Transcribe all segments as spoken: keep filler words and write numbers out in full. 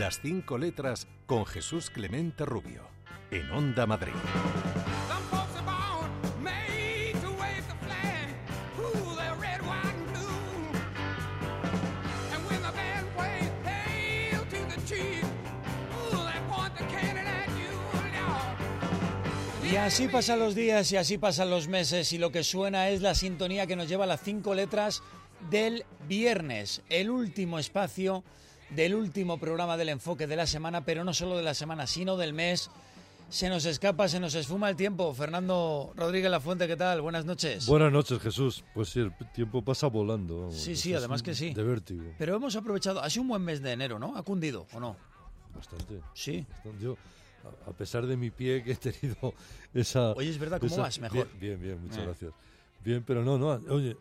Las cinco letras con Jesús Clemente Rubio, en Onda Madrid. Y así pasan los días y así pasan los meses y lo que suena es la sintonía que nos lleva a las cinco letras del viernes, el último espacio del último programa del enfoque de la semana, pero no solo de la semana, sino del mes. Se nos escapa, se nos esfuma el tiempo. Fernando Rodríguez Lafuente, ¿qué tal? Buenas noches. Buenas noches, Jesús. Pues sí, el tiempo pasa volando. Vamos. Sí, sí, además que sí. De vértigo. Pero hemos aprovechado, ha sido un buen mes de enero, ¿no? ¿Ha cundido o no? Bastante. Sí. Bastante. Yo, a pesar de mi pie, que he tenido esa... Oye, es verdad, ¿cómo esa, vas? Mejor. Bien, bien, bien, muchas eh. gracias. Bien, pero no, no, oye,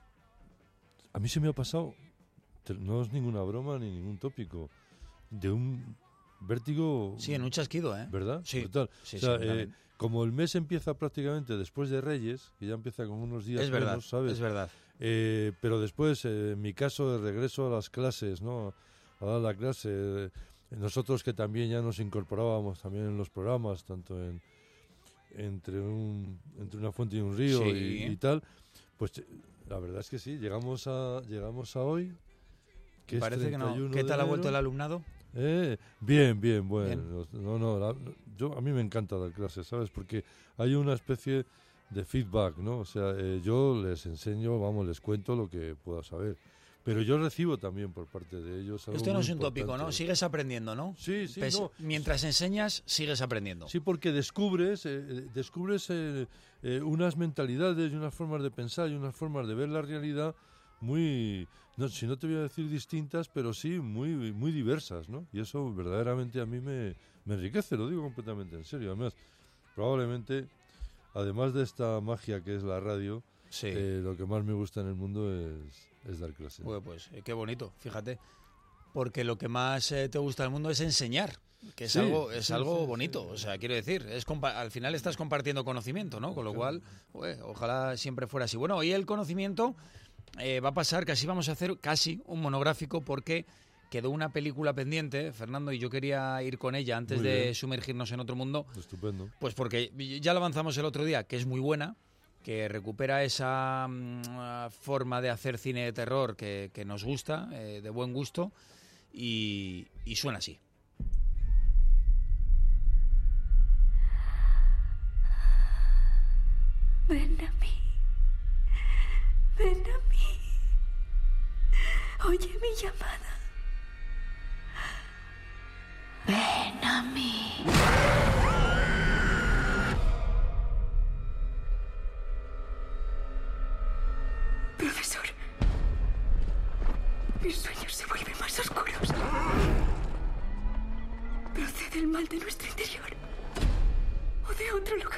a mí se me ha pasado, no es ninguna broma ni ningún tópico, de un vértigo... Sí, en un chasquido, ¿eh? ¿Verdad? Sí. Brutal. Sí, o sea, sí, eh, como el mes empieza prácticamente después de Reyes, que ya empieza con unos días es verdad, menos, ¿sabes? Es verdad. Eh, pero después, eh, en mi caso, de regreso a las clases, ¿no? A dar la clase... Eh, nosotros que también ya nos incorporábamos también en los programas, tanto en entre un entre una fuente y un río sí. y, y tal, pues la verdad es que sí, llegamos a llegamos a hoy. Que Parece es que no. ¿Qué tal ha vuelto el alumnado? Eh, bien, bien, bueno. Bien. No, no, la, yo a mí me encanta dar clases, ¿sabes? Porque hay una especie de feedback, ¿no? O sea, eh, yo les enseño, vamos, les cuento lo que pueda saber. Pero yo recibo también por parte de ellos algo Esto no muy es un importante. tópico, ¿no? Sigues aprendiendo, ¿no? Sí, sí, Pes- no. Mientras enseñas, sigues aprendiendo. Sí, porque descubres, eh, descubres eh, eh, unas mentalidades y unas formas de pensar y unas formas de ver la realidad muy, no, si no te voy a decir distintas, pero sí muy, muy diversas, ¿no? Y eso verdaderamente a mí me, me enriquece, lo digo completamente en serio. Además, probablemente, además de esta magia que es la radio, sí. eh, lo que más me gusta en el mundo es... es dar clases. Pues, pues eh, qué bonito, fíjate. Porque lo que más eh, te gusta del mundo es enseñar, que es sí, algo es sí, algo sí, bonito. Sí. O sea, quiero decir, es compa- al final estás compartiendo conocimiento, ¿no? Con lo cual, pues, ojalá siempre fuera así. Bueno, hoy el conocimiento eh, va a pasar, casi vamos a hacer casi un monográfico porque quedó una película pendiente, Fernando, y yo quería ir con ella antes Muy de bien. sumergirnos en otro mundo. Estupendo. Pues porque ya lo avanzamos el otro día, que es muy buena, que recupera esa mm, forma de hacer cine de terror que, que nos gusta, eh, de buen gusto, y, y suena así. Ven a mí, ven a mí, oye mi llamada, ven a mí. Profesor, mis sueños se vuelven más oscuros. ¿Procede el mal de nuestro interior o de otro lugar?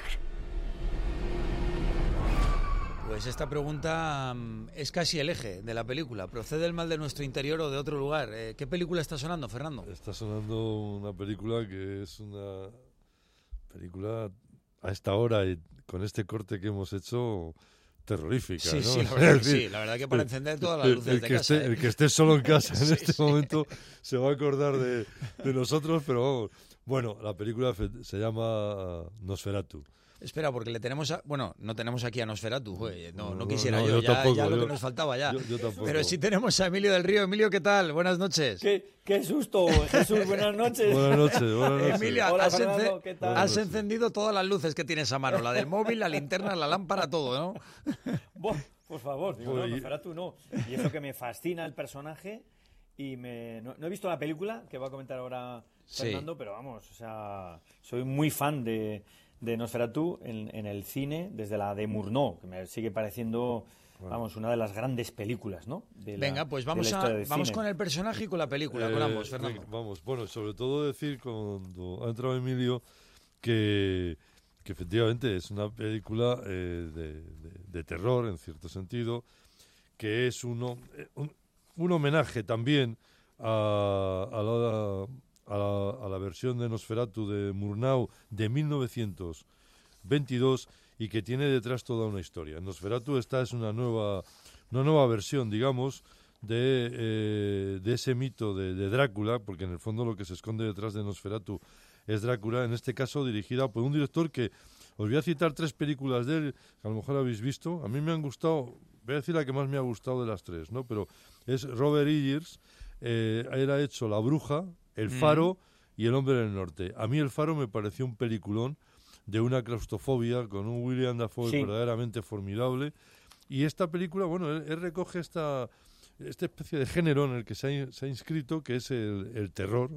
Pues esta pregunta um, es casi el eje de la película. ¿Procede el mal de nuestro interior o de otro lugar? Eh, ¿Qué película está sonando, Fernando? Está sonando una película que es una película a esta hora y con este corte que hemos hecho... terrorífica, sí, ¿no? Sí, la verdad, que sí, la verdad que para encender todas las luces el, el de que casa. Esté, ¿eh? El que esté solo en casa en sí, este sí. momento se va a acordar de, de nosotros, pero vamos. Bueno, la película se llama Nosferatu. Espera, porque le tenemos a... Bueno, no tenemos aquí a Nosferatu, güey. No, no, No, quisiera no, yo, yo ya, tampoco, ya lo yo- que nos faltaba ya. Yo, yo tampoco. Pero sí tenemos a Emilio del Río. Emilio, ¿qué tal? Buenas noches. ¿Qué, qué susto, Jesús, buenas noches. Buenas noches, buenas noches. Emilia, Hola, has, Fernando, ence- ¿qué tal? has Buenas noches. encendido todas las luces que tienes a mano. La del móvil, la linterna, la lámpara, todo, ¿no? Buah, por favor, digo, no, Pues- Nosferatu no. Y eso que me fascina el personaje y me no, no he visto la película que va a comentar ahora Sí. Fernando, pero vamos, o sea, soy muy fan de, de Nosferatu en, en el cine desde la de Murnau, que me sigue pareciendo, vamos, una de las grandes películas, ¿no? De la- Venga, pues de vamos, la a, historia del vamos cine. con el personaje y con la película, con Eh, ambos, Fernando. venga, vamos, bueno, sobre todo decir cuando ha entrado Emilio que, que efectivamente es una película eh, de, de- de terror, en cierto sentido, que es uno, eh, un, un homenaje también a, a, la, a, la, a la versión de Nosferatu de Murnau de mil novecientos veintidós y que tiene detrás toda una historia. Nosferatu esta es una nueva, una nueva versión, digamos, de, eh, de ese mito de, de Drácula, porque en el fondo lo que se esconde detrás de Nosferatu es Drácula, en este caso dirigida por un director que, os voy a citar tres películas de él, que a lo mejor habéis visto, a mí me han gustado, voy a decir la que más me ha gustado de las tres, ¿no? Pero es Robert Eggers, eh, él ha hecho La Bruja, El Faro mm. y El Hombre del Norte. A mí El Faro me pareció un peliculón de una claustrofobia con un William Dafoe sí. verdaderamente formidable, y esta película, bueno, él, él recoge esta... esta especie de género en el que se ha, se ha inscrito, que es el, el terror,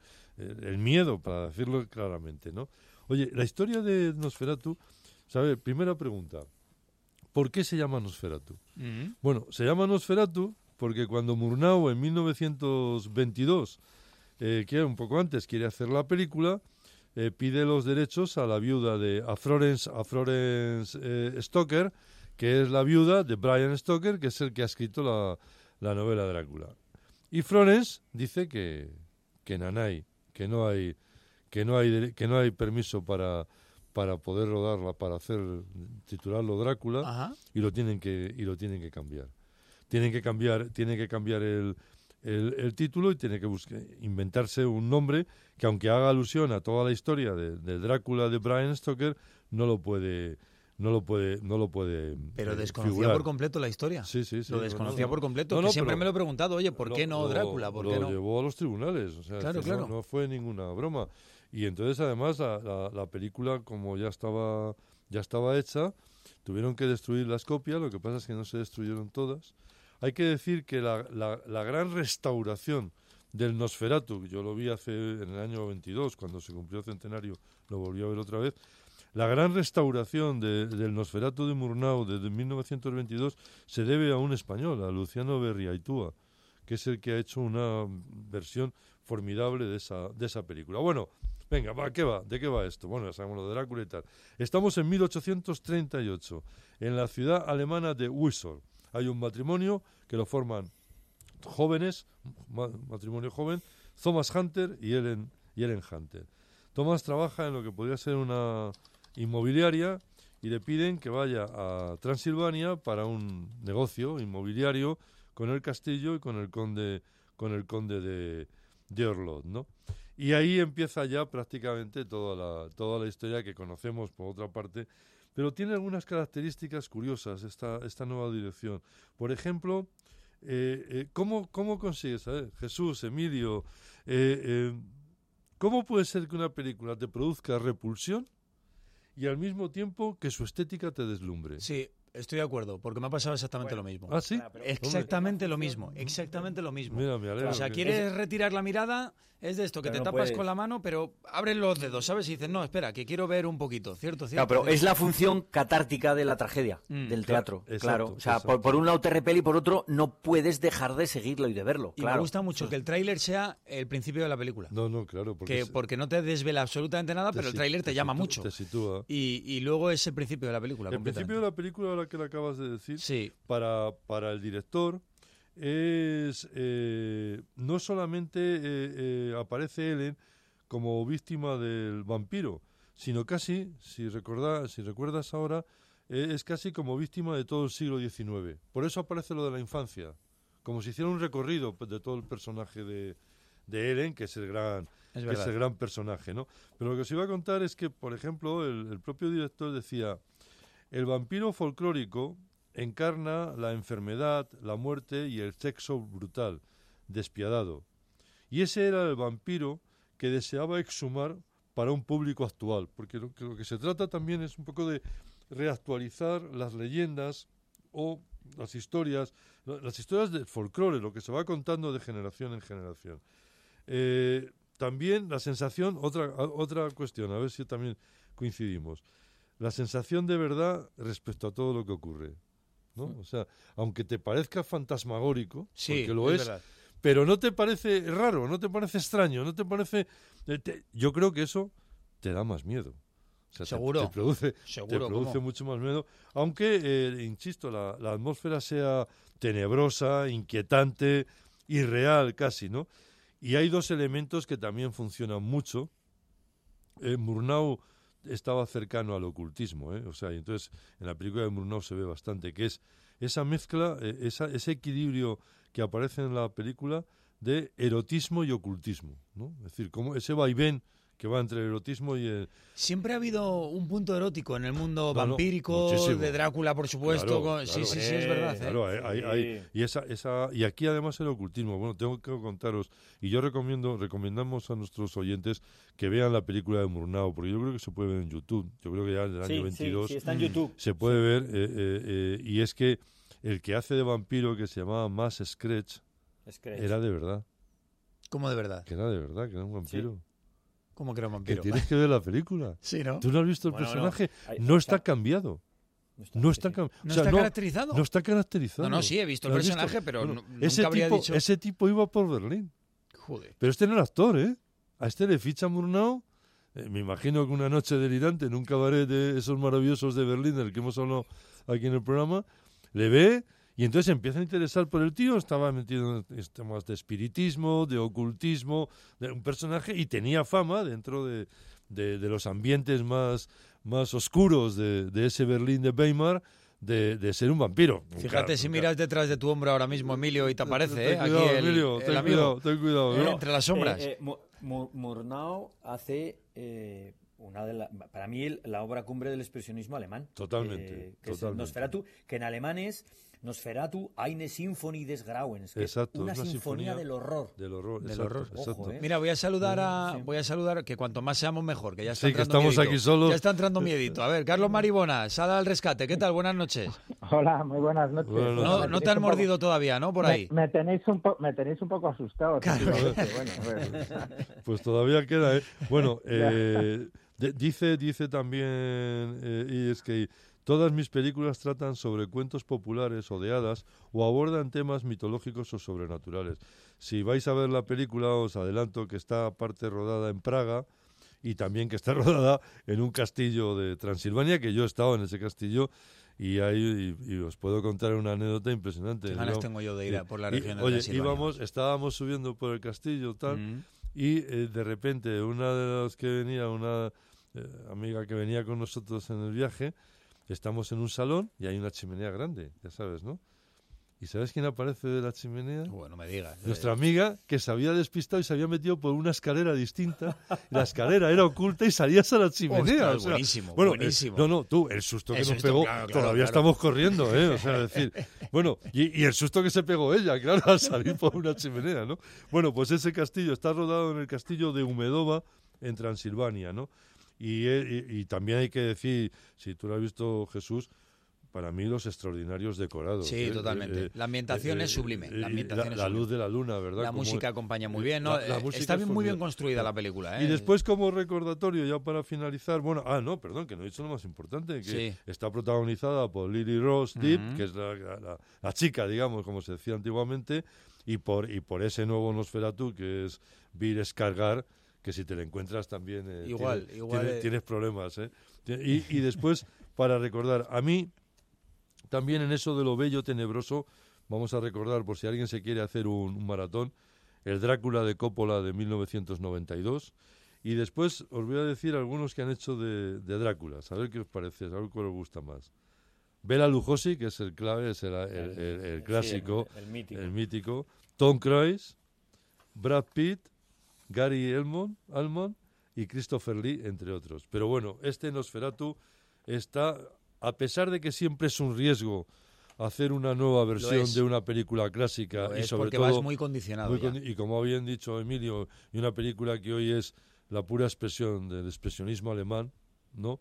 el, el miedo, para decirlo claramente, ¿no? Oye, la historia de Nosferatu, ¿sabes? Primera pregunta, ¿por qué se llama Nosferatu? Uh-huh. Bueno, se llama Nosferatu porque cuando Murnau en mil novecientos veintidós, eh, que un poco antes, quiere hacer la película, eh, pide los derechos a la viuda de a Florence, a Florence eh, Stoker, que es la viuda de Bram Stoker, que es el que ha escrito la la novela Drácula. Y Florence dice que que nanay, que no hay que no hay que no hay permiso para para poder rodarla, para hacer titularlo Drácula. Ajá. y lo tienen que y lo tienen que cambiar. Tienen que cambiar, tienen que cambiar el el, el título y tiene que buscar inventarse un nombre que, aunque haga alusión a toda la historia de, de Drácula de Bram Stoker, no lo puede No lo puede, no lo puede. Pero eh, desconocía figurar. por completo la historia. Sí, sí, sí. Lo desconocía no, no, por completo. no, que no, siempre me lo he preguntado, oye, ¿por lo, qué no Drácula? ¿Por lo qué no? llevó a los tribunales, o sea, claro, claro. No, no fue ninguna broma. Y entonces, además, la, la, la película, como ya estaba, ya estaba hecha, tuvieron que destruir las copias. Lo que pasa es que no se destruyeron todas. Hay que decir que la, la, la gran restauración del Nosferatu, yo lo vi hace en el año veintidós, cuando se cumplió el centenario, lo volví a ver otra vez. La gran restauración de, del Nosferatu de Murnau desde mil novecientos veintidós se debe a un español, a Luciano Berriaitúa, que es el que ha hecho una versión formidable de esa, de esa película. Bueno, venga, va, ¿qué va? ¿De qué va esto? Bueno, ya sabemos lo de Drácula y tal. Estamos en mil ochocientos treinta y ocho, en la ciudad alemana de Wisol. Hay un matrimonio que lo forman jóvenes, matrimonio joven, Thomas Hunter y Ellen, y Ellen Hunter. Thomas trabaja en lo que podría ser una inmobiliaria y le piden que vaya a Transilvania para un negocio inmobiliario con el castillo y con el conde con el conde de, de Orlot, ¿no? Y ahí empieza ya prácticamente toda la toda la historia que conocemos por otra parte, pero tiene algunas características curiosas esta esta nueva dirección. Por ejemplo, eh, eh, ¿cómo cómo consigues, ¿sabes? Jesús, Emilio, eh, eh, ¿cómo puede ser que una película te produzca repulsión y al mismo tiempo que su estética te deslumbre? Sí, estoy de acuerdo, porque me ha pasado exactamente bueno, lo mismo. ¿Ah, sí? Exactamente lo mismo, exactamente lo mismo. Mira, me alegro. O sea, quieres es... retirar la mirada, es de esto, que pero te no tapas puedes. Con la mano, pero abres los dedos, ¿sabes? Y dices, no, espera, que quiero ver un poquito, ¿cierto? cierto claro, pero cierto. Es la función catártica de la tragedia, mm, del teatro, exacto, claro. O sea, exacto. por, por un lado te repele y por otro no puedes dejar de seguirlo y de verlo, y claro. me gusta mucho que el tráiler sea el principio de la película. No, no, claro. Porque, que, porque no te desvela absolutamente nada, pero el tráiler te, te llama situ- mucho. Te sitúa. Y, y luego es el principio de la película. El principio de la película, ahora que lo acabas de decir, sí. para, para el director es eh, no solamente eh, eh, aparece Ellen como víctima del vampiro, sino casi, si recuerdas, si recuerdas ahora, eh, es casi como víctima de todo el siglo diecinueve. Por eso aparece lo de la infancia, como si hiciera un recorrido de todo el personaje de, de Ellen, que es el gran es que es el gran personaje, ¿no? Pero lo que os iba a contar es que, por ejemplo, el, el propio director decía, el vampiro folclórico encarna la enfermedad, la muerte y el sexo brutal, despiadado. Y ese era el vampiro que deseaba exhumar para un público actual, porque lo que, lo que se trata también es un poco de reactualizar las leyendas o las historias, las historias del folclore, lo que se va contando de generación en generación. Eh, también la sensación, otra, otra cuestión, a ver si también coincidimos, la sensación de verdad respecto a todo lo que ocurre, ¿no? O sea, aunque te parezca fantasmagórico, sí, porque lo es, es pero no te parece raro, no te parece extraño, no te parece... Te, yo creo que eso te da más miedo. O sea, seguro. Te, te produce, seguro, te produce ¿cómo? mucho más miedo. Aunque, eh, insisto, la, la atmósfera sea tenebrosa, inquietante, irreal casi, ¿no? Y hay dos elementos que también funcionan mucho. Eh, Murnau estaba cercano al ocultismo, ¿eh? O sea, y entonces en la película de Murnau se ve bastante, que es esa mezcla, eh, esa, ese equilibrio que aparece en la película de erotismo y ocultismo, ¿no? Es decir, como ese vaivén que va entre el erotismo y el... Siempre ha habido un punto erótico en el mundo No, no, vampírico, muchísimo. de Drácula, por supuesto. Claro, con- claro. Sí, sí, sí, es verdad. ¿eh? Claro, hay, hay- hay- y esa, esa, y aquí además el ocultismo. Bueno, tengo que contaros, y yo recomiendo, recomendamos a nuestros oyentes que vean la película de Murnau, porque yo creo que se puede ver en YouTube. Yo creo que ya en el año Sí, veintidós sí, sí, está en YouTube. se puede ver, eh, eh, eh, y es que el que hace de vampiro, que se llamaba Max Scratch, Scratch. era de verdad, ¿Cómo de verdad? que era de verdad, que era un vampiro. ¿Cómo que era un Que vampiro? tienes que ver la película. Sí, ¿no? ¿Tú no has visto el Bueno, personaje? no, hay- No, o está sea, cambiado. No está, No sí, está, sí. cam- ¿No o sea, está caracterizado? No está caracterizado. No, no, sí, he visto el ¿Lo has personaje, pero Bueno, nu- ese nunca habría tipo, dicho... Ese tipo iba por Berlín. Joder. Pero este no era actor, ¿eh? A este le ficha Murnau. eh, me imagino que una noche delirante en un cabaret de esos maravillosos de Berlín, del que hemos hablado aquí en el programa, le ve y entonces se empieza a interesar por el tío. Estaba metido en temas de espiritismo, de ocultismo, de un personaje, y tenía fama dentro de, de, de los ambientes más, más oscuros de, de ese Berlín de Weimar, de, de ser un vampiro. Fíjate Claro, si claro. miras detrás de tu hombro ahora mismo, Emilio, y te aparece, ¿eh? Ten Aquí cuidado, el, Emilio, el ten amigo. cuidado, ten cuidado. Eh, ¿no? entre las sombras. Eh, eh, Mu- Mu- Murnau hace eh, una de la, para mí el- la obra cumbre del expresionismo alemán. Totalmente, eh, que es totalmente. Nosferatu, que en alemán es Nosferatu eine Symphonie des Grauens, que Exacto, es una es una sinfonía, sinfonía del horror. Del horror, Del exacto, horror. exacto. Ojo, ¿eh? Mira, voy a saludar a, Sí. voy a saludar, que cuanto más seamos mejor, que ya está Sí, que entrando estamos miedito. aquí solos. Ya está entrando miedito. A ver, Carlos Maribona, sal al rescate. ¿Qué tal? Buenas noches. Hola, muy buenas noches. Buenas Bueno, noches. No, me no te tenéis han un poco- mordido todavía, ¿no? Por me- ahí. Me, tenéis un po- me tenéis un poco asustado. Claro. efectivamente. Bueno, bueno. Pues todavía queda, ¿eh? Bueno, eh, de- dice, dice también, eh, y es que todas mis películas tratan sobre cuentos populares o de hadas o abordan temas mitológicos o sobrenaturales. Si vais a ver la película, os adelanto que está parte rodada en Praga y también que está rodada en un castillo de Transilvania, que yo he estado en ese castillo y ahí y, y os puedo contar una anécdota impresionante. Qué ganas Digamos, tengo yo de ir a por la y- región de Oye, Transilvania. íbamos, estábamos subiendo por el castillo, tal, Mm. y eh, de repente una de las que venía, una eh, amiga que venía con nosotros en el viaje, estamos en un salón y hay una chimenea grande, ya sabes, ¿no? ¿Y sabes quién aparece de la chimenea? Bueno, me digas. Nuestra amiga, que se había despistado y se había metido por una escalera distinta. La escalera era oculta y salías a la chimenea. Ostras, o sea, buenísimo, bueno, eh, buenísimo. no, no, tú, el susto que Eso nos esto, pegó, claro, claro, todavía claro. estamos corriendo, ¿eh? O sea, decir, bueno, y, y el susto que se pegó ella, claro, al salir por una chimenea, ¿no? Bueno, pues ese castillo está rodado en el castillo de Humedova, en Transilvania, ¿no? Y, eh, y, y también hay que decir, si tú lo has visto, Jesús, para mí los extraordinarios decorados. Sí, ¿eh? totalmente. Eh, La ambientación eh, es sublime, eh, la y ambientación la, es la sublime. luz de la luna, ¿verdad? La Como- música acompaña muy bien, ¿no? La- la Eh, música Está es bien, muy bien formidable. construida la película, ¿eh? Y después, como recordatorio, ya para finalizar, bueno, ah, no, perdón, que no he dicho lo más importante, que Sí. está protagonizada por Lily Rose Depp, Ujú. que es la, la- la chica, digamos, como se decía antiguamente, y por, y por ese nuevo Nosferatu, que es Bir Skarsgård, que si te lo encuentras también eh, Igual, tienes, igual, tienes- eh. tienes problemas, ¿eh? Y, y después, para recordar, a mí, también en eso de lo bello tenebroso, vamos a recordar, por si alguien se quiere hacer un, un maratón, el Drácula de Coppola de mil novecientos noventa y dos. Y después os voy a decir algunos que han hecho de, de Drácula, a ver qué os parece, a ver cuál os gusta más. Bela Lugosi, que es el clave, es el, el- el- el Sí, clásico, el, el mítico. el mítico. Tom Cruise, Brad Pitt, Gary Elmon, Almond y Christopher Lee, entre otros. Pero bueno, este Nosferatu está, a pesar de que siempre es un riesgo hacer una nueva versión es. de una película clásica Lo y es sobre porque todo vas muy condicionado muy ya. condi- y como bien dicho Emilio, y una película que hoy es la pura expresión del expresionismo alemán, ¿no?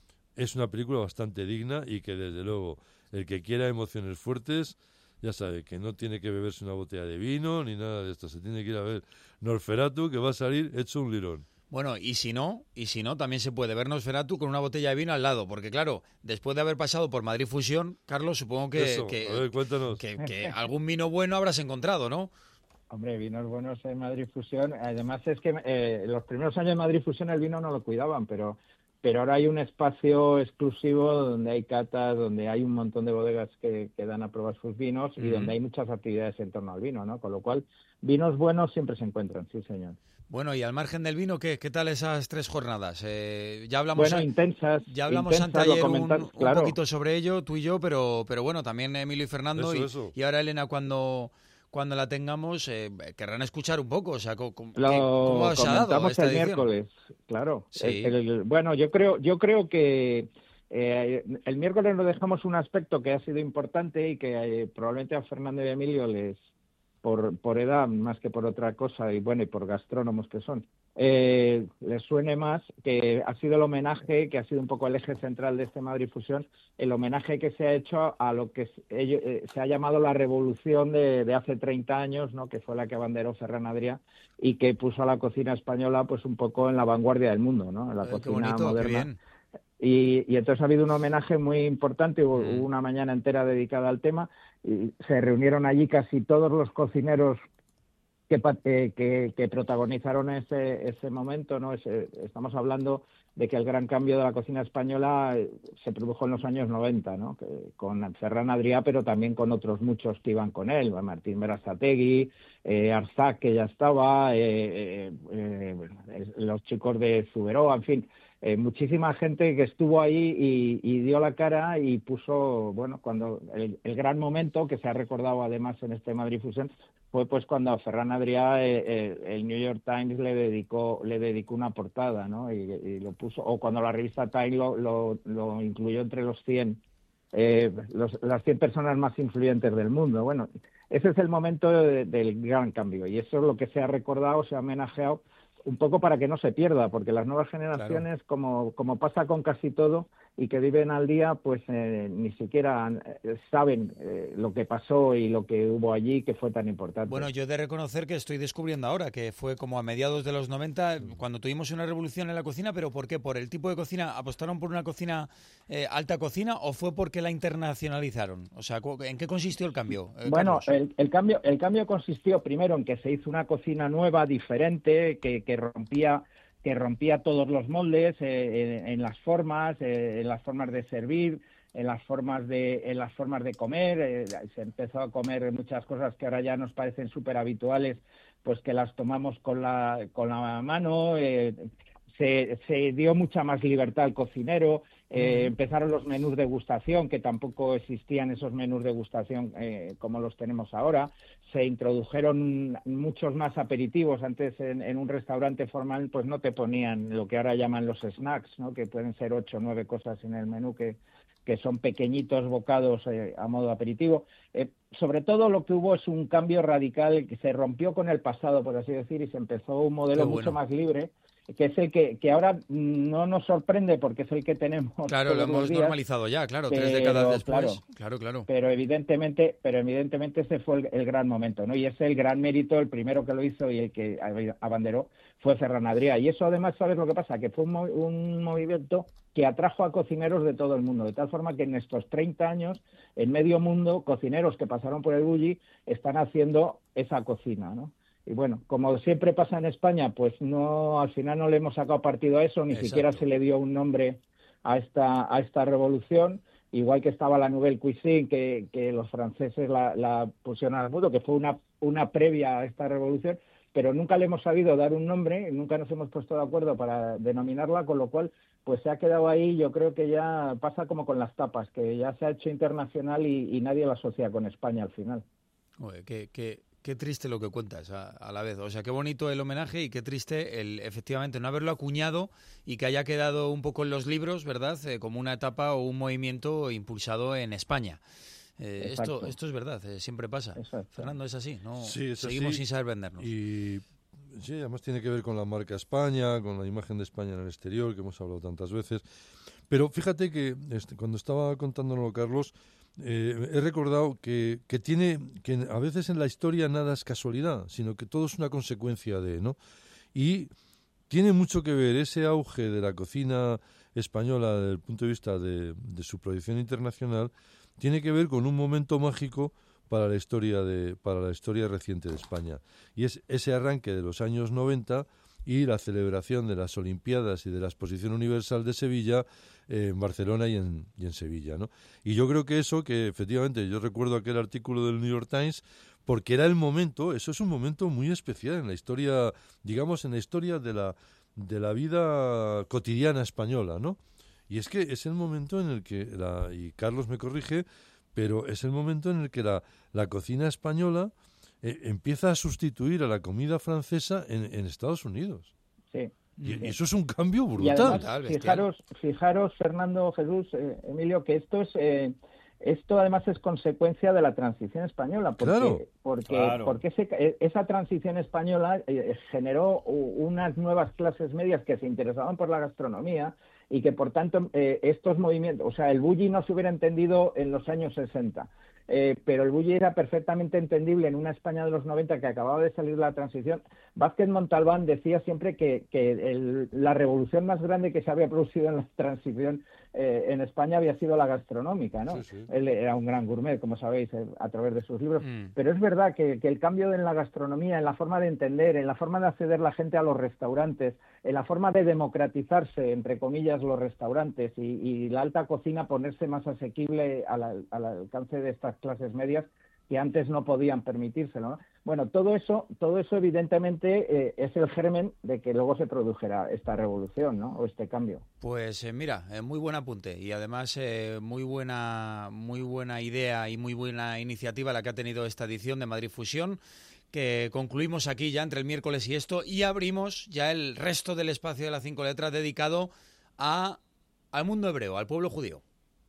Es una película bastante digna y que desde luego el que quiera emociones fuertes ya sabe que no tiene que beberse una botella de vino ni nada de esto, se tiene que ir a ver Nosferatu, que va a salir hecho un lirón. Bueno, y si no, y si no, también se puede ver Nosferatu con una botella de vino al lado, porque claro, después de haber pasado por Madrid Fusión, Carlos, supongo que, Eso, que, a ver, cuéntanos. que- que algún vino bueno habrás encontrado, ¿no? Hombre, vinos buenos en Madrid Fusión. Además es que eh, los primeros años de Madrid Fusión el vino no lo cuidaban, pero pero ahora hay un espacio exclusivo donde hay catas, donde hay un montón de bodegas que, que dan a probar sus vinos y Ujú. donde hay muchas actividades en torno al vino, ¿no? Con lo cual, vinos buenos siempre se encuentran, sí, señor. Bueno, y al margen del vino, ¿qué, qué tal esas tres jornadas? Eh, ya hablamos, Bueno, intensas. ya hablamos intensas, antes lo ayer un, comentas, un claro. poquito sobre ello, tú y yo, pero, pero bueno, también Emilio y Fernando, Eso, y, eso. y ahora Elena cuando, cuando la tengamos, eh, querrán escuchar un poco, o sea, ¿cómo, Lo cómo os ha dado comentamos esta el edición? miércoles, claro. Sí. El- el- bueno, yo creo, yo creo que eh, el miércoles nos dejamos un aspecto que ha sido importante y que eh, probablemente a Fernando y a Emilio les, por, por edad más que por otra cosa, y bueno, y por gastrónomos que son, eh, les suene más, que ha sido el homenaje, que ha sido un poco el eje central de este Madrid Fusión, el homenaje que se ha hecho a lo que se, eh, se ha llamado la revolución de, de hace treinta años, ¿no? Que fue la que abanderó Ferran Adrià y que puso a la cocina española pues un poco en la vanguardia del mundo, ¿no? En la Eh, cocina qué bonito, moderna. qué bien. Y, y entonces ha habido un homenaje muy importante, hubo, Mm. hubo una mañana entera dedicada al tema, y se reunieron allí casi todos los cocineros que, pa- eh, que, que protagonizaron ese, ese momento, ¿no? Ese, estamos hablando de que el gran cambio de la cocina española eh, se produjo en los años noventa, ¿no? Que, con Ferran Adrià, pero también con otros muchos que iban con él, Martín Berasategui, eh, Arzac, que ya estaba, eh, eh, eh, los chicos de Zuberoa, en fin, eh, muchísima gente que estuvo ahí y, y dio la cara y puso, bueno, cuando el, el gran momento que se ha recordado además en este Madrid Fusión fue pues cuando a Ferran Adrià eh, eh, el New York Times le dedicó le dedicó una portada, ¿no? Y, y lo puso, o cuando la revista Time lo, lo, lo incluyó entre los cien eh, los, las cien personas más influyentes del mundo. Bueno, ese es el momento de, del gran cambio y eso es lo que se ha recordado, se ha homenajeado un poco para que no se pierda, porque las nuevas generaciones, claro, como, como pasa con casi todo, y que viven al día, pues eh, ni siquiera eh, saben eh, lo que pasó y lo que hubo allí, que fue tan importante. Bueno, yo he de reconocer que estoy descubriendo ahora que fue como a mediados de los noventa, cuando tuvimos una revolución en la cocina, pero ¿por qué? ¿Por el tipo de cocina? ¿Apostaron por una cocina eh, alta cocina o fue porque la internacionalizaron? O sea, ¿en qué consistió el cambio? Eh, bueno, Carlos. el, el cambio el cambio consistió primero en que se hizo una cocina nueva, diferente, que, que rompía que rompía todos los moldes eh, en, en las formas, eh, en las formas de servir, en las formas de en las formas de comer. Eh, se empezó a comer muchas cosas que ahora ya nos parecen súper habituales, pues que las tomamos con la con la mano. Eh, se, se dio mucha más libertad al cocinero. Eh, uh-huh. Empezaron los menús de degustación, que tampoco existían esos menús de degustación eh, como los tenemos ahora. Se introdujeron muchos más aperitivos. Antes en, en un restaurante formal pues no te ponían lo que ahora llaman los snacks, ¿no? Que pueden ser ocho o nueve cosas en el menú que, que son pequeñitos bocados eh, a modo aperitivo. Eh, sobre todo lo que hubo es un cambio radical que se rompió con el pasado, por así decir, y se empezó un modelo Qué bueno. mucho más libre, que es el que, que ahora no nos sorprende porque es el que tenemos. Claro, lo hemos días, normalizado ya, claro, pero, tres décadas después. Claro, claro, claro. Pero evidentemente, pero evidentemente ese fue el, el gran momento, ¿no? Y ese es el gran mérito, el primero que lo hizo y el que abanderó fue Ferran Adrià. Y eso además, ¿sabes lo que pasa? Que fue un, un movimiento que atrajo a cocineros de todo el mundo, de tal forma que en estos treinta años, en medio mundo, cocineros que pasaron por el Bulli están haciendo esa cocina, ¿no? Y bueno, como siempre pasa en España, pues no, al final no le hemos sacado partido a eso, ni Exacto. siquiera se le dio un nombre a esta a esta revolución, igual que estaba la Nouvelle Cuisine, que, que los franceses la, la pusieron al mundo, que fue una, una previa a esta revolución, pero nunca le hemos sabido dar un nombre, nunca nos hemos puesto de acuerdo para denominarla, con lo cual pues se ha quedado ahí. Yo creo que ya pasa como con las tapas, que ya se ha hecho internacional y, y nadie la asocia con España al final. Oye, qué, qué, qué triste lo que cuentas a, a la vez. O sea, qué bonito el homenaje y qué triste el efectivamente no haberlo acuñado y que haya quedado un poco en los libros, ¿verdad? Eh, como una etapa o un movimiento impulsado en España. Eh, esto, esto es verdad, eh, siempre pasa. Exacto. Fernando, es así, ¿no? Sí, es seguimos así. sin saber vendernos. Y sí, además tiene que ver con la marca España, con la imagen de España en el exterior, que hemos hablado tantas veces. Pero fíjate que este, cuando estaba contándolo Carlos, eh, he recordado que, que tiene que a veces en la historia nada es casualidad, sino que todo es una consecuencia de, ¿no? Y tiene mucho que ver ese auge de la cocina española desde el punto de vista de, de su proyección internacional, tiene que ver con un momento mágico para la historia de para la historia reciente de España, y es ese arranque de los años noventa y la celebración de las Olimpiadas y de la Exposición Universal de Sevilla eh, en Barcelona y en, y en Sevilla, ¿no? Y yo creo que eso, que efectivamente yo recuerdo aquel artículo del New York Times, porque era el momento, eso es un momento muy especial en la historia, digamos, en la historia de la de la vida cotidiana española, ¿no? Y es que es el momento en el que, la, y Carlos me corrige, pero es el momento en el que la, la cocina española eh, empieza a sustituir a la comida francesa en, en Estados Unidos. Sí. Y, sí. y eso es un cambio brutal. Y además, Brutal, fijaros, fijaros, Fernando, Jesús, eh, Emilio, que esto es... Eh, Esto además es consecuencia de la transición española, porque, claro, porque, claro. porque ese, esa transición española eh, generó unas nuevas clases medias que se interesaban por la gastronomía y que, por tanto, eh, estos movimientos, o sea, el bulli no se hubiera entendido en los años sesenta, eh, pero el bulli era perfectamente entendible en una España de los noventa que acababa de salir la transición. Vázquez Montalbán decía siempre que, que el, la revolución más grande que se había producido en la transición eh, en España había sido la gastronómica, ¿no? Sí, sí. Él era un gran gourmet, como sabéis, eh, a través de sus libros, Mm. pero es verdad que, que el cambio en la gastronomía, en la forma de entender, en la forma de acceder la gente a los restaurantes, en la forma de democratizarse, entre comillas, los restaurantes y, y la alta cocina ponerse más asequible al, al alcance de estas clases medias que antes no podían permitírselo, ¿no? Bueno, todo eso, todo eso evidentemente eh, es el germen de que luego se produjera esta revolución, ¿no? O este cambio. Pues eh, mira, eh, muy buen apunte y además eh, muy buena, muy buena idea y muy buena iniciativa la que ha tenido esta edición de Madrid Fusión, que concluimos aquí ya entre el miércoles y esto y abrimos ya el resto del espacio de las cinco letras dedicado a al mundo hebreo, al pueblo judío.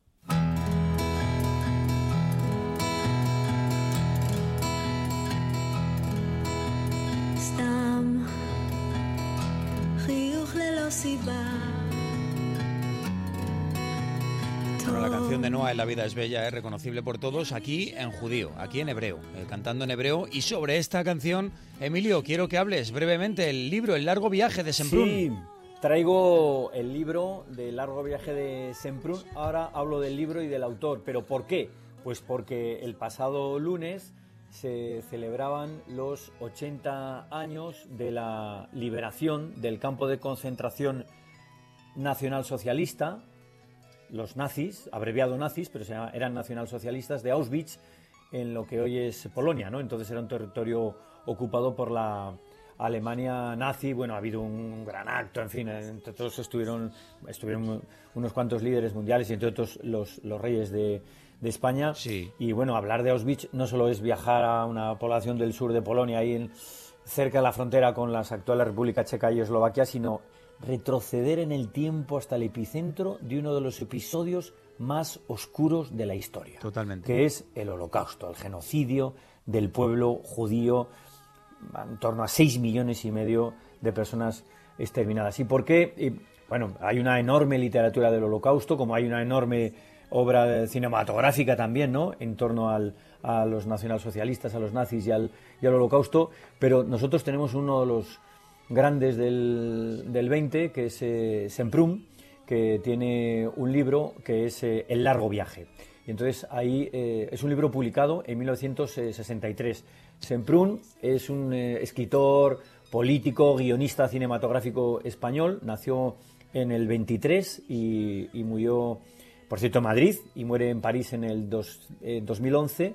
Bueno, la canción de Noah, En la vida es bella, es reconocible por todos aquí en judío, aquí en hebreo, eh, cantando en hebreo. Y sobre esta canción, Emilio, quiero que hables brevemente el libro El largo viaje de Semprún. Sí, traigo el libro del largo viaje de Semprún. Ahora hablo del libro y del autor. ¿Pero por qué? Pues porque el pasado lunes se celebraban los ochenta años de la liberación del campo de concentración nacionalsocialista, los nazis, abreviado nazis, pero eran nacionalsocialistas, de Auschwitz, en lo que hoy es Polonia, ¿no? Entonces era un territorio ocupado por la Alemania nazi. Bueno, ha habido un gran acto, en fin, entre todos estuvieron, estuvieron unos cuantos líderes mundiales y entre otros los, los reyes de, de España. Sí. Y bueno, hablar de Auschwitz no solo es viajar a una población del sur de Polonia, ahí en, cerca de la frontera con las actuales República Checa y Eslovaquia, sino retroceder en el tiempo hasta el epicentro de uno de los episodios más oscuros de la historia. Totalmente. Que es el Holocausto, el genocidio del pueblo judío, en torno a seis millones y medio de personas exterminadas. ¿Y por qué? Y, bueno, hay una enorme literatura del Holocausto, como hay una enorme obra cinematográfica también, ¿no?, en torno al, a los nacionalsocialistas, a los nazis y al, y al Holocausto, pero nosotros tenemos uno de los grandes del, del veinte, que es eh, Semprún, que tiene un libro que es eh, El largo viaje. Y entonces ahí eh, es un libro publicado en mil novecientos sesenta y tres. Semprún es un eh, escritor, político, guionista cinematográfico español. Nació en el veintitrés y, y murió, por cierto, en Madrid, y muere en París en el dos, eh, dos mil once.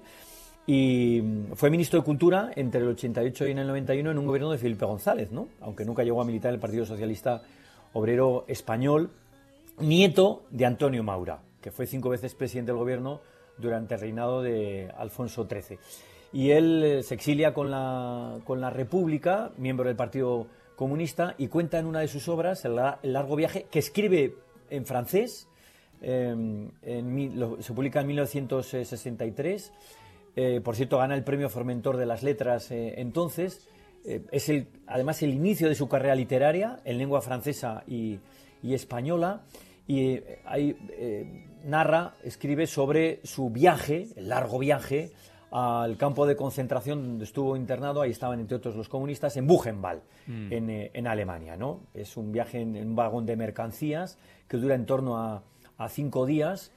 Y fue ministro de Cultura entre el ochenta y ocho y en el noventa y uno en un gobierno de Felipe González, ¿no? Aunque nunca llegó a militar en el Partido Socialista Obrero Español. Nieto de Antonio Maura, que fue cinco veces presidente del gobierno durante el reinado de Alfonso trece. Y él eh, se exilia con la, con la República, miembro del Partido Comunista, y cuenta en una de sus obras, El, el largo viaje, que escribe en francés, eh, en, lo, se publica en mil novecientos sesenta y tres. Eh, por cierto, gana el premio Formentor de las Letras eh, entonces. Eh, es el, además el inicio de su carrera literaria en lengua francesa y, y española. Y eh, ahí eh, narra, escribe sobre su viaje, el largo viaje, al campo de concentración donde estuvo internado. Ahí estaban, entre otros, los comunistas, en Buchenwald, mm. en, eh, en Alemania, ¿no? Es un viaje en, en un vagón de mercancías que dura en torno a, a cinco días.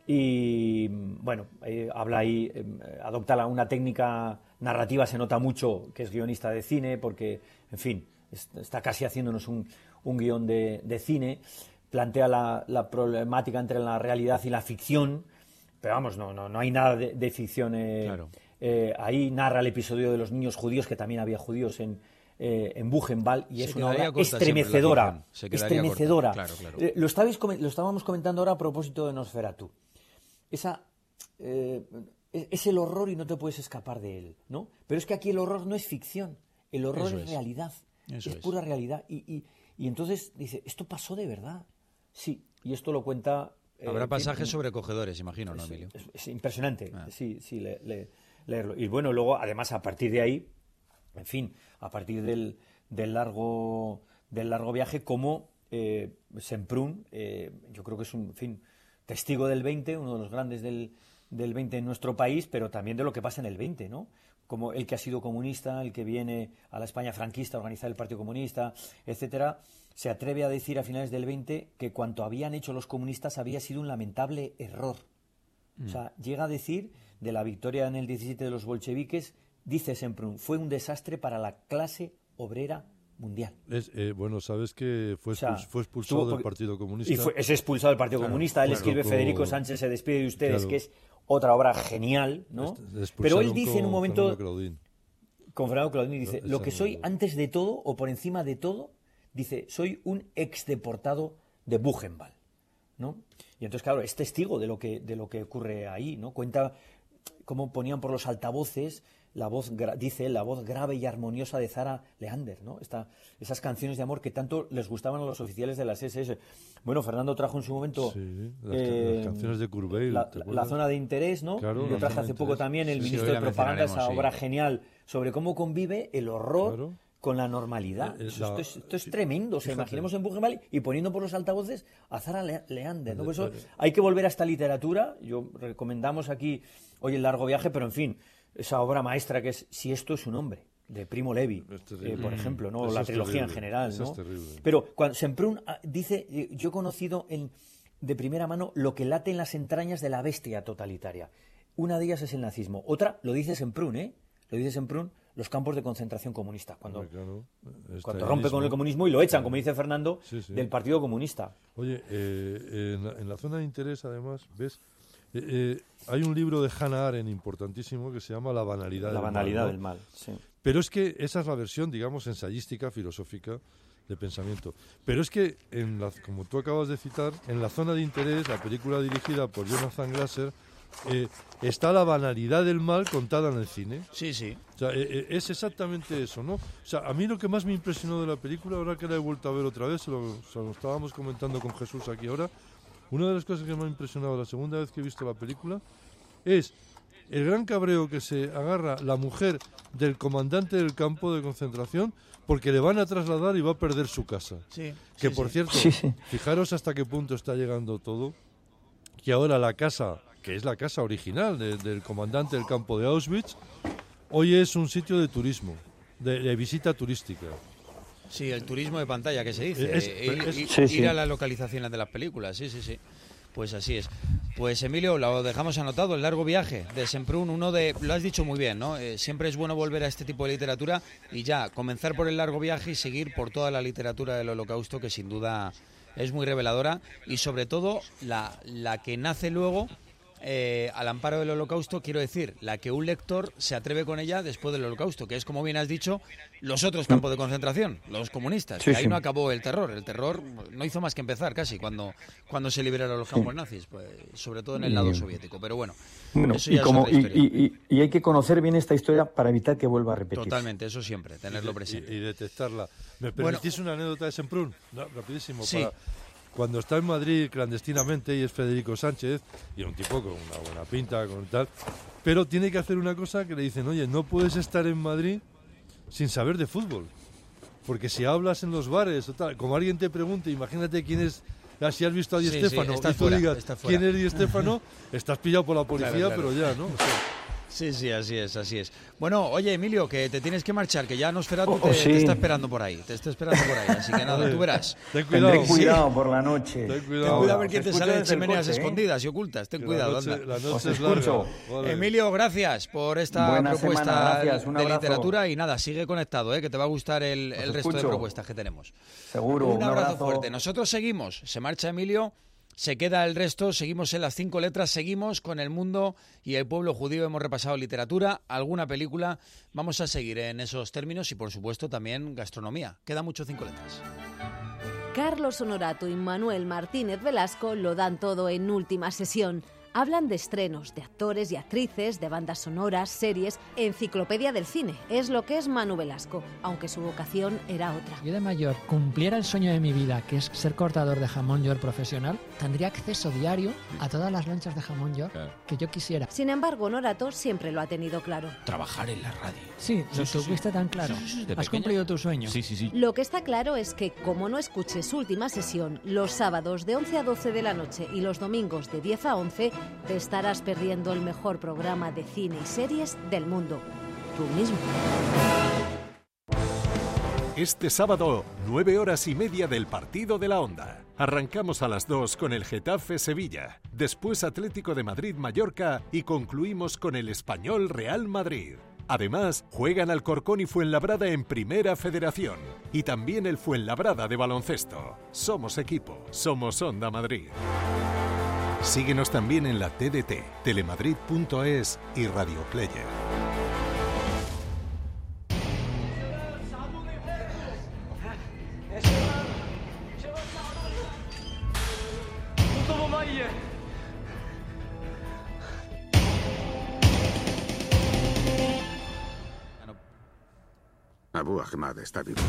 Y bueno, eh, habla ahí, eh, adopta una técnica narrativa, se nota mucho que es guionista de cine, porque, en fin, es, está casi haciéndonos un, un guión de, de cine, plantea la, la problemática entre la realidad y la ficción, pero vamos, no, no, no hay nada de, de ficción. Eh, claro. eh, ahí narra el episodio de los niños judíos, que también había judíos en, eh, en Buchenwald, y es una obra estremecedora, estremecedora. Claro, claro. Eh, lo, estabais, lo estábamos comentando ahora a propósito de Nosferatu. Esa, eh, es el horror y no te puedes escapar de él, ¿no? Pero es que aquí el horror no es ficción, el horror Eso es, es. realidad, Eso es, es. pura realidad. Y, y, y entonces dice, ¿esto pasó de verdad? Sí, y esto lo cuenta... eh, Habrá en fin, pasajes un- sobrecogedores, imagino, ¿no, es, Emilio? es- es impresionante, Ah. sí, sí, le- le- leerlo. Y bueno, luego, además, a partir de ahí, en fin, a partir del, del largo del largo viaje, como eh, Semprún, eh, yo creo que es un, en fin, testigo del veinte, uno de los grandes del, del veinte en nuestro país, pero también de lo que pasa en el veinte, ¿no? Como el que ha sido comunista, el que viene a la España franquista a organizar el Partido Comunista, etcétera, se atreve a decir a finales del veinte que cuanto habían hecho los comunistas había sido un lamentable error. O sea, llega a decir de la victoria en el diecisiete de los bolcheviques, dice Semprún, fue un desastre para la clase obrera mundial. Es, eh, bueno, sabes que fue, O sea, expuls- fue expulsado estuvo del por- Partido Comunista. Y fue, es expulsado del Partido Claro, Comunista. Él claro, escribe con- Federico Sánchez se despide de ustedes, claro. que es otra obra genial, ¿no? Est- Pero él expulsaron dice en un con momento, Fernando Claudín. con Fernando Claudín, dice, Esa lo que no soy la- antes de todo o por encima de todo, dice, soy un exdeportado de Buchenwald, ¿no? Y entonces, claro, es testigo de lo que, de lo que ocurre ahí, ¿no? Cuenta cómo ponían por los altavoces la voz, gra- dice él, la voz grave y armoniosa de Zara Leander, ¿no? Esta, esas canciones de amor que tanto les gustaban a los oficiales de las ese ese. Bueno, Fernando trajo en su momento Sí, las, ca- eh, las canciones de Courbet. la, ¿te la acuerdas? zona de interés, ¿no? Claro, Yo la traje zona hace de poco interés. también el Sí, sí, ministro hoy de la Propaganda, esa mencionaremos, sí. obra genial sobre cómo convive el horror Claro. con la normalidad. Eh, eh, Eso- la- esto es, esto es sí, tremendo. O sea, fíjate. imaginemos en Buchenwald y poniendo por los altavoces a Zara Le- Leander, ¿no? Por eso Eh, eh. hay que volver a esta literatura. Yo recomendamos aquí hoy El largo viaje, pero en fin, esa obra maestra que es Si esto es un hombre, de Primo Levi, Es terrible. eh, por ejemplo, ¿no? Eso La es trilogía en terrible. general, Eso ¿no? es terrible. Pero cuando Semprún ah, dice, eh, yo he conocido en, de primera mano lo que late en las entrañas de la bestia totalitaria. Una de ellas es el nazismo. Otra, lo dice Semprún, ¿eh? Lo dice Semprún, los campos de concentración comunista. Cuando, Hombre, claro, está cuando ahí rompe mismo. con el comunismo y lo echan, como dice Fernando, Sí, sí. del Partido Comunista. Oye, eh, en, la, en la zona de interés, además, ¿ves? Eh, eh, hay un libro de Hannah Arendt importantísimo que se llama La banalidad, La del, banalidad mal, ¿no? del mal, sí. Pero es que esa es la versión, digamos, ensayística, filosófica de pensamiento. Pero es que, en la, como tú acabas de citar, en la zona de interés, la película dirigida por Jonathan Glaser, eh, está la banalidad del mal contada en el cine. Sí, sí. O sea, eh, eh, es exactamente eso, ¿no? O sea, a mí lo que más me impresionó de la película, ahora que la he vuelto a ver otra vez, se lo, se lo estábamos comentando con Jesús aquí ahora, una de las cosas que me ha impresionado la segunda vez que he visto la película es el gran cabreo que se agarra la mujer del comandante del campo de concentración porque le van a trasladar y va a perder su casa. Sí, Que sí, por sí. cierto, Sí, sí. fijaros hasta qué punto está llegando todo, que ahora la casa, que es la casa original de- del comandante del campo de Auschwitz, hoy es un sitio de turismo, de, de visita turística. Sí, el turismo de pantalla que se dice. Es- eh, ir, es- ir- Sí, ir sí. a las localizaciones de las películas, sí, sí, sí. Pues así es. Pues Emilio, lo dejamos anotado, El largo viaje de Semprún, uno de, lo has dicho muy bien, ¿no? Eh, siempre es bueno volver a este tipo de literatura y ya, comenzar por El largo viaje y seguir por toda la literatura del Holocausto, que sin duda es muy reveladora, y sobre todo la, la que nace luego eh, al amparo del Holocausto, quiero decir, la que un lector se atreve con ella después del Holocausto, que es, como bien has dicho, los otros campos de concentración, los comunistas. Sí, que ahí sí. no acabó el terror. El terror no hizo más que empezar casi cuando, cuando se liberaron los campos nazis, pues, sobre todo en el lado Y- soviético. Pero bueno, Bueno, eso y, ya como, es otra y, historia. y- y- y hay que conocer bien esta historia para evitar que vuelva a repetirse. Totalmente, eso siempre, tenerlo y, presente. y detectarla. ¿Me Bueno. permitís una anécdota de Semprún? No, rapidísimo. Sí. Para, cuando está en Madrid clandestinamente y es Federico Sánchez, y es un tipo con una buena pinta, con tal, pero tiene que hacer una cosa que le dicen, oye, no puedes estar en Madrid sin saber de fútbol. Porque si hablas en los bares o tal, como alguien te pregunte, imagínate quién es, ah, si has visto a Di Sí, sí, Stéfano estás y tú fuera, digas estás fuera. quién es Di Stéfano, estás pillado por la policía, Claro, claro. pero ya, ¿no? O sea, Sí, sí, así es, así es. Bueno, oye, Emilio, que te tienes que marchar, que ya Nosferatu Oh, te, oh, te sí. está esperando por ahí, te está esperando por ahí, así que nada, tú verás. ten cuidado. Tendré cuidado por la noche. Ten Ten cuidado. cuidado a ver Os quién te escucho sale de desde el chimeneas coche, ¿eh? escondidas y ocultas, ten Que cuidado, la noche, anda. la noche Os es larga. escucho. Vale. Emilio, gracias por esta Buena propuesta semana, gracias, un de abrazo. literatura y nada, sigue conectado, ¿eh? Que te va a gustar el, Os el resto de escucho. propuestas que tenemos. Seguro, Un un abrazo abrazo. fuerte. Nosotros seguimos, se marcha Emilio, se queda el resto, seguimos en las cinco letras, seguimos con el mundo y el pueblo judío, hemos repasado literatura, alguna película, vamos a seguir en esos términos y por supuesto también gastronomía. Queda mucho cinco letras. Carlos Honorato y Manuel Martínez Velasco lo dan todo en Última Sesión. Hablan de estrenos, de actores y actrices, de bandas sonoras, series, enciclopedia del cine. Es lo que es Manu Velasco, aunque su vocación era otra. Yo de mayor cumpliera el sueño de mi vida, que es ser cortador de jamón york profesional, tendría acceso diario a todas las lonchas de jamón york que yo quisiera. Sin embargo, Norato siempre lo ha tenido claro. Trabajar en la radio. Sí, lo sí, tuviste sí. tan claro. Sí, sí, sí. Has pequeña? cumplido tu sueño. Sí, sí, sí. Lo que está claro es que, como no escuches su última sesión los sábados de once a doce de la noche y los domingos de diez a once, te estarás perdiendo el mejor programa de cine y series del mundo. Tú mismo. Este sábado, nueve horas y media del partido de la Onda. Arrancamos a las dos con el Getafe-Sevilla, después Atlético de Madrid-Mallorca y concluimos con el Español Real Madrid. Además, juegan Alcorcón y Fuenlabrada en Primera Federación y también el Fuenlabrada de baloncesto. Somos equipo, somos Onda Madrid. Síguenos también en la T D T, telemadrid punto es y Radio Player. Abu Ahmad está vivo.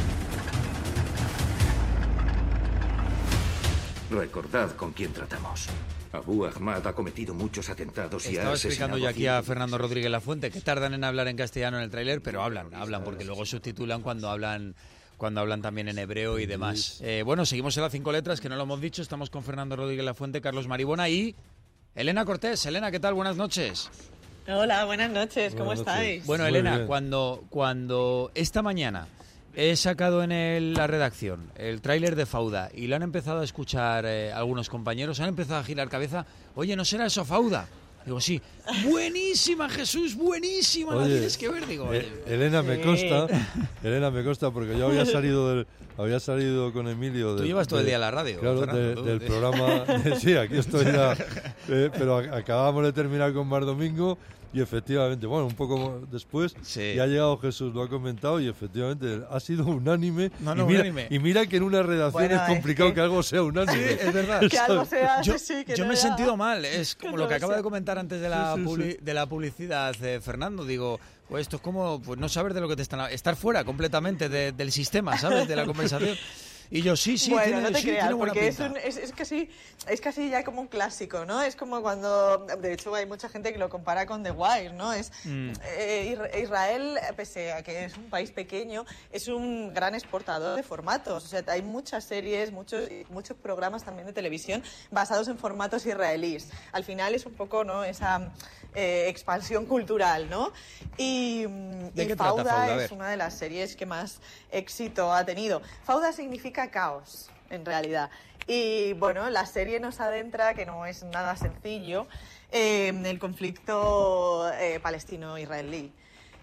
Recordad con quién tratamos. Abu Ahmad ha cometido muchos atentados y Estaba ha explicando yo aquí a Fernando Rodríguez Lafuente que tardan en hablar en castellano en el tráiler, pero hablan, hablan porque luego subtitulan cuando hablan cuando hablan también en hebreo y demás. Eh, bueno, seguimos en las cinco letras, que no lo hemos dicho. Estamos con Fernando Rodríguez Lafuente, Carlos Maribona y Elena Cortés. Elena, ¿qué tal? Buenas noches. Hola, buenas noches. ¿Cómo buenas estáis? noches. Bueno, Muy Elena, bien. cuando, cuando esta mañana he sacado en el- la redacción el tráiler de Fauda y lo han empezado a escuchar eh, algunos compañeros, han empezado a girar cabeza. Oye, ¿no será eso Fauda? Digo, sí. Buenísima, Jesús, buenísima. La Oye, tienes que ver, digo. eh, Elena, me Sí. consta, Elena, me consta, porque yo había salido del, había salido con Emilio. Tú del- llevas todo el de- día en la radio, Claro, Fernando, de- tú. del programa. Sí, aquí estoy ya. eh, pero a- acabamos de terminar con Mar Domingo y efectivamente, bueno, un poco después, Sí. ya ha llegado Jesús, lo ha comentado y efectivamente ha sido unánime. No, no, y, mira, unánime. y mira que en una redacción Bueno, es es complicado que- que... algo sea unánime. Es verdad. Que algo sea, Yo, sí, sí, que yo no me he era- sentido mal, es como que lo no que lo acaba sé. de comentar antes de la, Sí, sí, publi- sí. de la publicidad, eh, Fernando. Digo, pues esto es como pues no saber de lo que te están... Estar fuera completamente de- del sistema, ¿sabes? De la conversación. Y yo, sí, sí, bueno, tiene, no te sí, creas, tiene buena porque es, pinta. un- es, es casi, es casi ya como un clásico, ¿no? Es como cuando, de hecho hay mucha gente que lo compara con The Wire, ¿no? Es, Mm. eh, Isra- Israel, pese a que es un país pequeño, es un gran exportador de formatos. O sea, hay muchas series, muchos, muchos programas también de televisión basados en formatos israelíes. Al final es un poco, ¿no? Esa eh, expansión cultural, ¿no? Y, ¿De y qué trata Fauda Fauda? A ver. es una de las series que más éxito ha tenido. Fauda significa caos, en realidad. Y bueno, la serie nos adentra, que no es nada sencillo, eh, en el conflicto eh, palestino-israelí.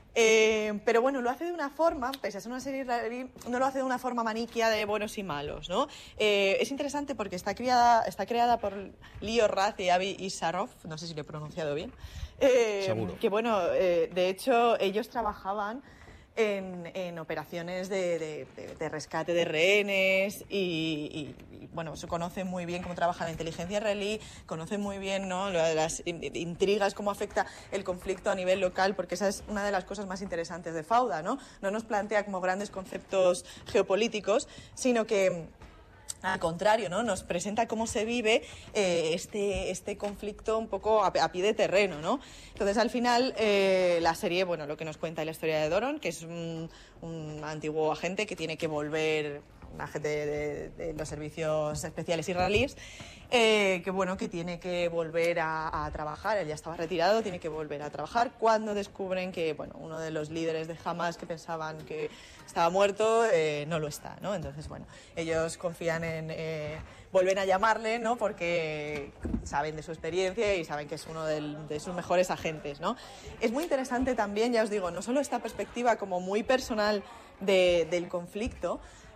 Eh, pero bueno, lo hace de una forma, pese a ser una serie israelí, no lo hace de una forma maniquia de buenos y malos, ¿no? Eh, es interesante porque está creada, está creada por Leo Raz y Avi Isarov, no sé si lo he pronunciado bien. Eh, Seguro. Que bueno, eh, de hecho, ellos trabajaban en, en operaciones de, de- de- de rescate de rehenes y, y- y, bueno, se conocen muy bien cómo trabaja la inteligencia israelí, conocen muy bien, ¿no? Lo de las in- intrigas, cómo afecta el conflicto a nivel local, porque esa es una de las cosas más interesantes de Fauda, ¿no? No nos plantea como grandes conceptos geopolíticos, sino que al contrario, ¿no? Nos presenta cómo se vive eh, este, este conflicto un poco a, a pie de terreno, ¿no? Entonces, al final, eh, la serie, bueno, lo que nos cuenta es la historia de Doron, que es un, un antiguo agente que tiene que volver, un agente de, de- de los servicios especiales israelíes, eh, que bueno, que tiene que volver a, a trabajar. Él ya estaba retirado, tiene que volver a trabajar cuando descubren que, bueno, uno de los líderes de Hamas que pensaban que estaba muerto, eh, no lo está, ¿no? Entonces, bueno, ellos confían en... eh, vuelven a llamarle, ¿no? Porque saben de su experiencia y saben que es uno del- de sus mejores agentes, ¿no? Es muy interesante también, ya os digo, no solo esta perspectiva como muy personal de- del conflicto,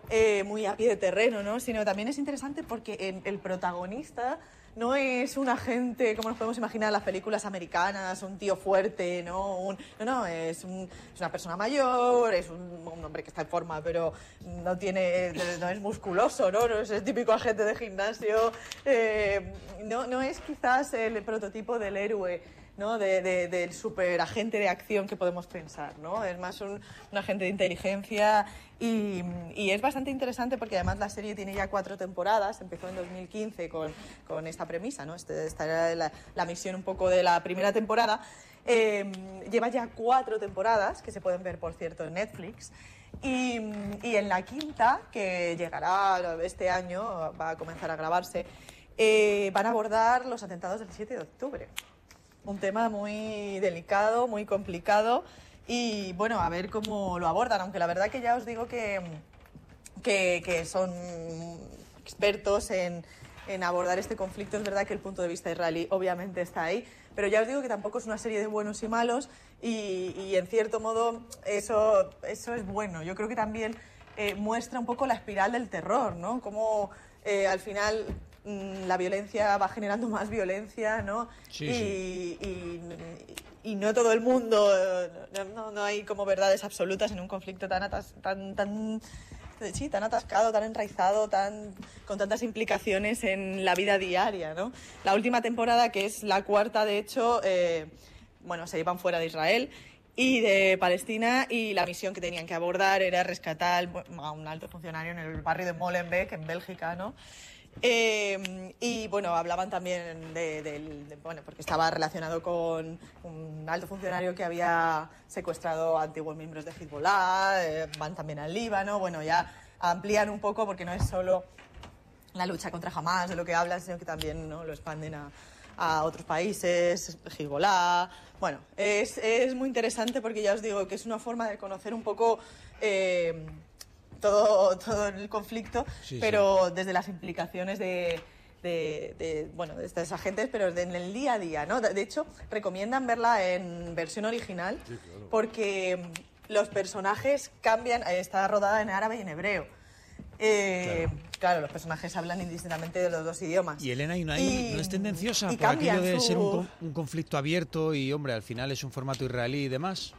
eh, muy a pie de terreno, ¿no? Sino también es interesante porque el, el protagonista no es un agente, como nos podemos imaginar en las películas americanas, un tío fuerte, ¿no? Un, no, no, es, un, es una persona mayor, es un, un hombre que está en forma, pero no tiene, no es musculoso, ¿no? No es el típico agente de gimnasio, eh, no, no es quizás el prototipo del héroe, ¿no? De, de, del superagente de acción que podemos pensar, ¿no? Es más un, un agente de inteligencia y, y es bastante interesante porque además la serie tiene ya cuatro temporadas, empezó en dos mil quince con, con esta premisa, ¿no? Este, esta era la, la misión un poco de la primera temporada. Eh, lleva ya cuatro temporadas, que se pueden ver, por cierto, en Netflix. Y, y en la quinta, que llegará este año, va a comenzar a grabarse, eh, van a abordar los atentados del siete de octubre. Un tema muy delicado, muy complicado y, bueno, a ver cómo lo abordan, aunque la verdad que ya os digo que, que, que son expertos en, en abordar este conflicto. Es verdad que el punto de vista israelí obviamente está ahí, pero ya os digo que tampoco es una serie de buenos y malos y, y en cierto modo eso, eso es bueno. Yo creo que también eh, muestra un poco la espiral del terror, ¿no? Cómo eh, al final la violencia va generando más violencia, ¿no? Sí, y, sí. Y, y no todo el mundo, no, no, no hay como verdades absolutas en un conflicto tan atas, tan tan sí, tan atascado, tan enraizado, tan con tantas implicaciones en la vida diaria, ¿no? La última temporada, que es la cuarta, de hecho, eh, bueno, se llevan fuera de Israel y de Palestina, y la misión que tenían que abordar era rescatar a un alto funcionario en el barrio de Molenbeek, en Bélgica, ¿no? Eh, y bueno, hablaban también de, de, de, bueno, porque estaba relacionado con un alto funcionario que había secuestrado a antiguos miembros de Hezbollah, eh, van también al Líbano, bueno, ya amplían un poco porque no es solo la lucha contra Hamas de lo que hablan, sino que también, ¿no?, lo expanden a, a otros países, Hezbollah. Bueno, es, es muy interesante porque ya os digo que es una forma de conocer un poco Eh, Todo, todo el conflicto, sí, pero sí, desde las implicaciones de, de, de, bueno, de estos agentes, pero de, en el día a día, ¿no? De, de hecho, recomiendan verla en versión original, sí, claro, porque los personajes cambian, está rodada en árabe y en hebreo. Eh, claro. claro, los personajes hablan indistintamente de los dos idiomas. Y Elena, ¿y no, hay, y, no es tendenciosa por aquello de su... ser un, un conflicto abierto y, hombre, al final es un formato israelí y demás?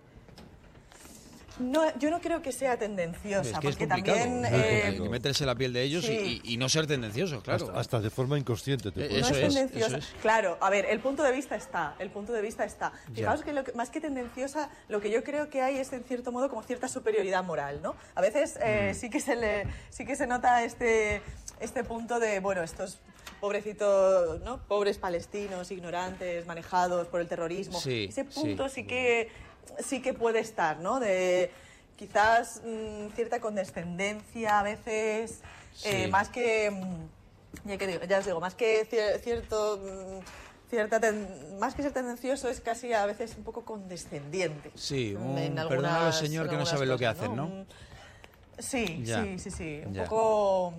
No, yo no creo que sea tendenciosa, es que porque es también... Eh, hay que meterse en la piel de ellos, sí, y, y no ser tendencioso, claro. Hasta, hasta de forma inconsciente. Te no es tendenciosa. Es. Claro, a ver, el punto de vista está, el punto de vista está. Fijaos ya. que, lo que más que tendenciosa, lo que yo creo que hay es, en cierto modo, como cierta superioridad moral, ¿no? A veces eh, mm. sí que se le, sí que se nota este, este punto de, bueno, estos pobrecitos, ¿no?, pobres palestinos, ignorantes, manejados por el terrorismo. Sí, Ese punto sí, sí que... sí que puede estar, ¿no? De quizás mmm, cierta condescendencia a veces, sí. eh, más que, mmm, ya, que digo, ya os digo, más que cier cierto, mmm, cierta ten más que ser tendencioso, es casi a veces un poco condescendiente. Sí, un perdonad señor que no sabe lo que hacen, ¿no? ¿no? Sí, ya. sí, sí, sí, un ya. poco,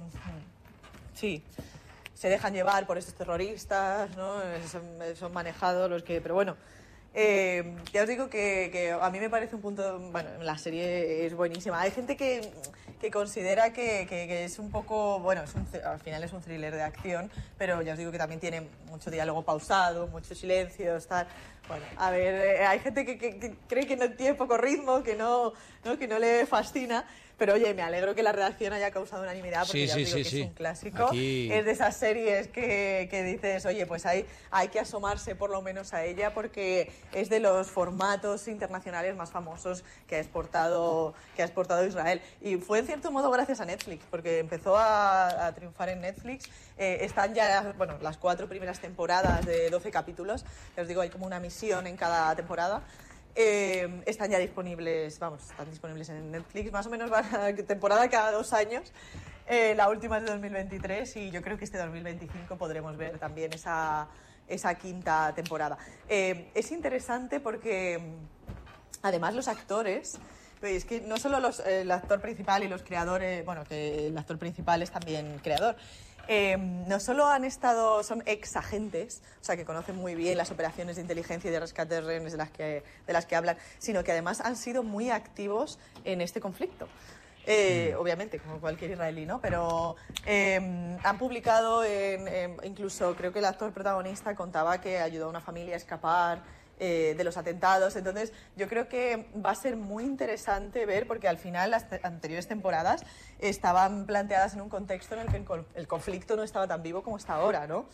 sí. Se dejan llevar por estos terroristas, ¿no? Son, son manejados los que, pero bueno. Eh, ya os digo que, que a mí me parece un punto... Bueno, la serie es buenísima. Hay gente que, que considera que, que, que es un poco... Bueno, es un, al final es un thriller de acción, pero ya os digo que también tiene mucho diálogo pausado, muchos silencios, tal... Bueno, a ver, eh, hay gente que, que, que cree que no tiene poco ritmo, que no, ¿no? que no le fascina, pero oye, me alegro que la redacción haya causado unanimidad, porque sí, ya os digo sí, que sí. es un clásico. Aquí... Es de esas series que, que dices, oye, pues hay, hay que asomarse por lo menos a ella, porque es de los formatos internacionales más famosos que ha exportado, que ha exportado Israel. Y fue en cierto modo gracias a Netflix, porque empezó a, a triunfar en Netflix. Eh, están ya, bueno, las cuatro primeras temporadas de doce capítulos, ya os digo, hay como una misión en cada temporada. Eh, están ya disponibles, vamos, están disponibles en Netflix, más o menos van a temporada cada dos años. Eh, la última es de dos mil veintitrés y yo creo que este dos mil veinticinco podremos ver también esa, esa quinta temporada. Eh, es interesante porque además los actores, es que no solo los, el actor principal y los creadores, bueno, que el actor principal es también creador, Eh, no solo han estado, son ex agentes, o sea, que conocen muy bien las operaciones de inteligencia y de rescate de rehenes de las que, de las que hablan, sino que además han sido muy activos en este conflicto. Eh, mm. Obviamente, como cualquier israelí, ¿no? Pero eh, han publicado, en, en, incluso creo que el actor protagonista contaba que ayudó a una familia a escapar eh, de los atentados. Entonces, yo creo que va a ser muy interesante ver, porque al final las te- anteriores temporadas estaban planteadas en un contexto en el que el, col- el conflicto no estaba tan vivo como está ahora, ¿no?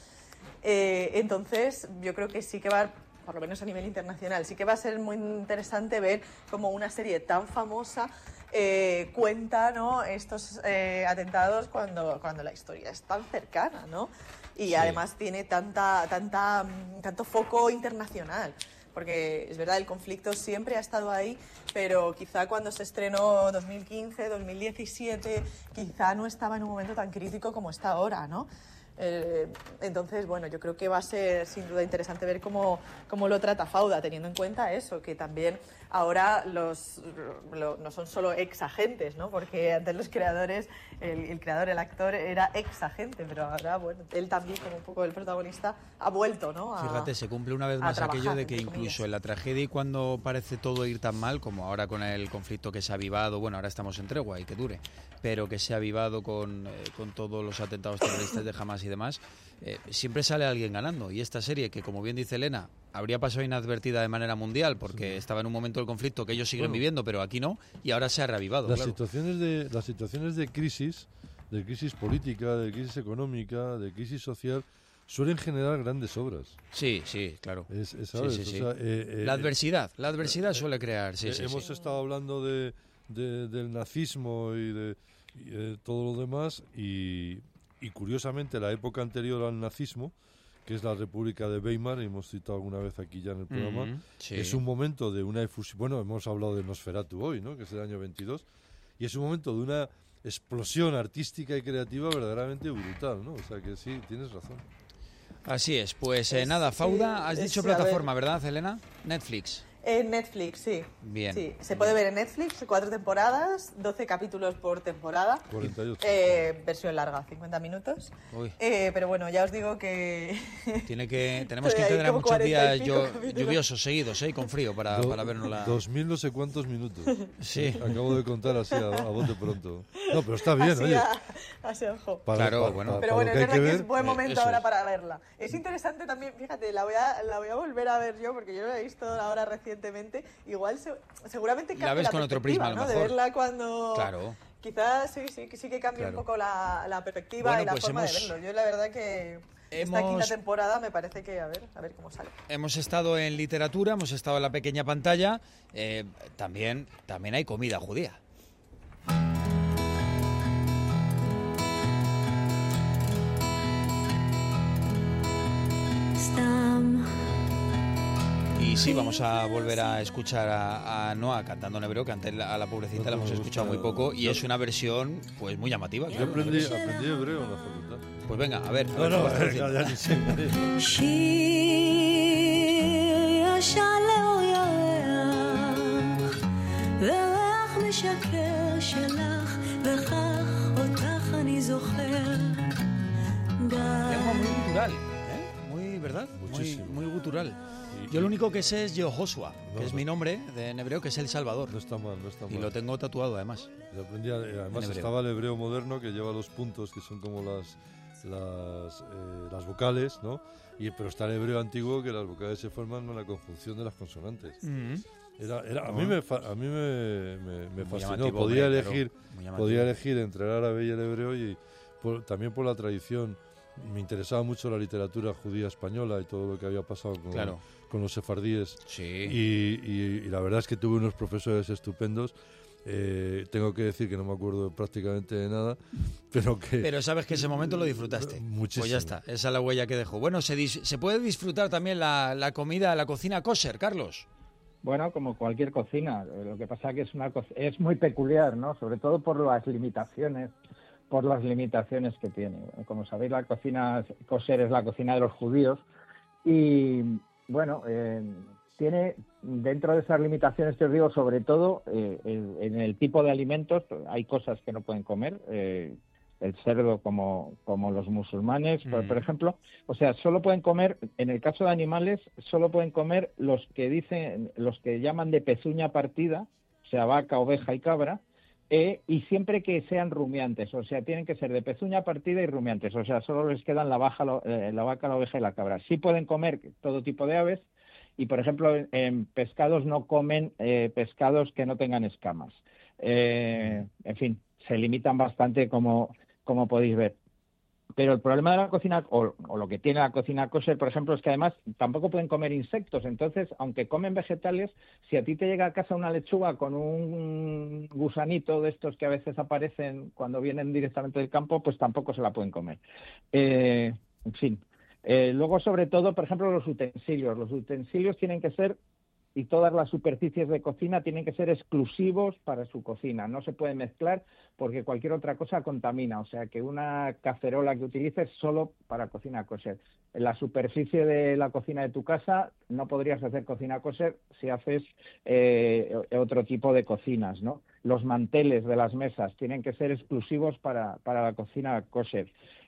Eh, entonces, yo creo que sí que va, por lo menos a nivel internacional, sí que va a ser muy interesante ver cómo una serie tan famosa eh, cuenta, ¿no?, estos eh, atentados cuando, cuando la historia es tan cercana, ¿no? Y sí. además tiene tanta, tanta, tanto foco internacional. Porque es verdad, el conflicto siempre ha estado ahí, pero quizá cuando se estrenó dos mil quince, dos mil diecisiete, quizá no estaba en un momento tan crítico como está ahora, ¿no? Eh, entonces, bueno, yo creo que va a ser sin duda interesante ver cómo, cómo lo trata Fauda, teniendo en cuenta eso, que también ahora los lo, no son solo ex agentes, ¿no? Porque antes los creadores, el, el creador, el actor, era ex agente, pero ahora, bueno, él también, como un poco el protagonista, ha vuelto, ¿no? A, Fíjate, se cumple una vez más trabajar, aquello de que incluso comillas. En la tragedia y cuando parece todo ir tan mal, como ahora con el conflicto que se ha avivado, bueno, ahora estamos en tregua y que dure, pero que se ha avivado con, eh, con todos los atentados terroristas de Hamas y demás, eh, siempre sale alguien ganando. Y esta serie, que como bien dice Elena, habría pasado inadvertida de manera mundial porque sí. estaba en un momento del conflicto que ellos siguen bueno, viviendo, pero aquí no, y ahora se ha reavivado. Las, claro. situaciones de, las situaciones de crisis, de crisis política, de crisis económica, de crisis social, suelen generar grandes obras. Sí, sí, claro. Es, es, ¿sabes? Sí, sí, sí. O sea, eh, eh, la adversidad, la adversidad eh, suele crear, sí, eh, sí. Hemos sí. estado hablando de, de, del nazismo y de y, eh, todo lo demás, y, y curiosamente la época anterior al nazismo, que es la República de Weimar, hemos citado alguna vez aquí ya en el programa, mm-hmm, sí. es un momento de una efusión, bueno, hemos hablado de Nosferatu hoy, ¿no?, que es el año veintidós, y es un momento de una explosión artística y creativa verdaderamente brutal, ¿no? O sea que sí, tienes razón. Así es, pues eh, nada, Fauda, has es, dicho plataforma, ¿verdad, Elena? Netflix. En Netflix, sí. Bien. Sí, se puede ver en Netflix, cuatro temporadas, doce capítulos por temporada. cuarenta y ocho. Eh, versión larga, cincuenta minutos. Uy. Eh, pero bueno, ya os digo que... Tiene que tenemos que tener muchos días yo, lluviosos seguidos, ¿eh? Con frío para, Do, para vernos la... Dos mil no sé cuántos minutos. Sí. Acabo de contar así a, a bote pronto. No, pero está bien, así oye. A, así ojo. Para, claro, para, bueno. Para, pero para bueno, es verdad que, que es buen ver, momento ahora es. para verla. Es interesante también, fíjate, la voy a, la voy a volver a ver yo, porque yo no la he visto ahora recientemente. Igual se, seguramente cambia la ves la con otro prisma, a lo ¿no? mejor. De verla cuando... Claro. Quizás sí, sí, sí que cambia claro. un poco la, la perspectiva bueno, y la pues forma hemos... de verlo. Yo la verdad que esta hemos... quinta temporada me parece que a ver, a ver cómo sale. Hemos estado en literatura, hemos estado en la pequeña pantalla, eh, también, también hay comida judía. Y sí, vamos a volver a escuchar a, a Noa cantando en hebreo, que antes a la pobrecita no, la hemos escuchado muy poco, y es una versión pues muy llamativa. Yo aprendí, aprendí hebreo en la facultad. Pues venga, a ver. A no, ver no, a ver, ya, ya ni sé. Lengua muy gutural, ¿eh? Muy, ¿verdad? Muchísimo. Muy, muy gutural. Yo lo único que sé es Yehoshua, que no, es mi nombre de en hebreo, que es El Salvador. No está mal, no está mal. Y lo tengo tatuado además. Yo aprendí, además estaba el hebreo moderno, que lleva los puntos, que son como las las, eh, las vocales, ¿no? Y, pero está el hebreo antiguo, que las vocales se forman con la conjunción de las consonantes. Mm-hmm. Era, era, a mí me, a mí me, me, me fascinó. Llamativo, podía, hombre, elegir, podía elegir entre el árabe y el hebreo, y por, también por la tradición. Me interesaba mucho la literatura judía española y todo lo que había pasado con, claro. con los sefardíes. Sí. Y, y, y la verdad es que tuve unos profesores estupendos. Eh, tengo que decir que no me acuerdo prácticamente de nada, pero que... Pero sabes que ese momento lo disfrutaste. Muchísimo. Pues ya está, esa es la huella que dejó. Bueno, se, dis- se puede disfrutar también la, la comida, la cocina kosher, Carlos. Bueno, como cualquier cocina. Lo que pasa es que es, una co- es muy peculiar, ¿no? Sobre todo por las limitaciones por las limitaciones que tiene. Como sabéis, la cocina kosher es la cocina de los judíos y, bueno, eh, tiene dentro de esas limitaciones, te digo, sobre todo eh, en, en el tipo de alimentos. Hay cosas que no pueden comer, eh, el cerdo como, como los musulmanes, mm. por, por ejemplo. O sea, solo pueden comer, en el caso de animales, solo pueden comer los que dicen, los que llaman de pezuña partida, o sea, vaca, oveja y cabra, Eh, y siempre que sean rumiantes, o sea, tienen que ser de pezuña partida y rumiantes, o sea, solo les quedan la, baja, eh, la vaca, la oveja y la cabra. Sí pueden comer todo tipo de aves y, por ejemplo, en, en pescados no comen eh, pescados que no tengan escamas. Eh, en fin, se limitan bastante como, como podéis ver. Pero el problema de la cocina, o, o lo que tiene la cocina kosher, por ejemplo, es que además tampoco pueden comer insectos. Entonces, aunque comen vegetales, si a ti te llega a casa una lechuga con un gusanito de estos que a veces aparecen cuando vienen directamente del campo, pues tampoco se la pueden comer. Eh, en fin. Eh, luego, sobre todo, por ejemplo, los utensilios. Los utensilios tienen que ser, y todas las superficies de cocina tienen que ser exclusivos para su cocina. No se pueden mezclar porque cualquier otra cosa contamina. O sea, que una cacerola que utilices solo para cocina kosher. En la superficie de la cocina de tu casa no podrías hacer cocina kosher si haces eh, otro tipo de cocinas, ¿no? Los manteles de las mesas tienen que ser exclusivos para, para la cocina kosher.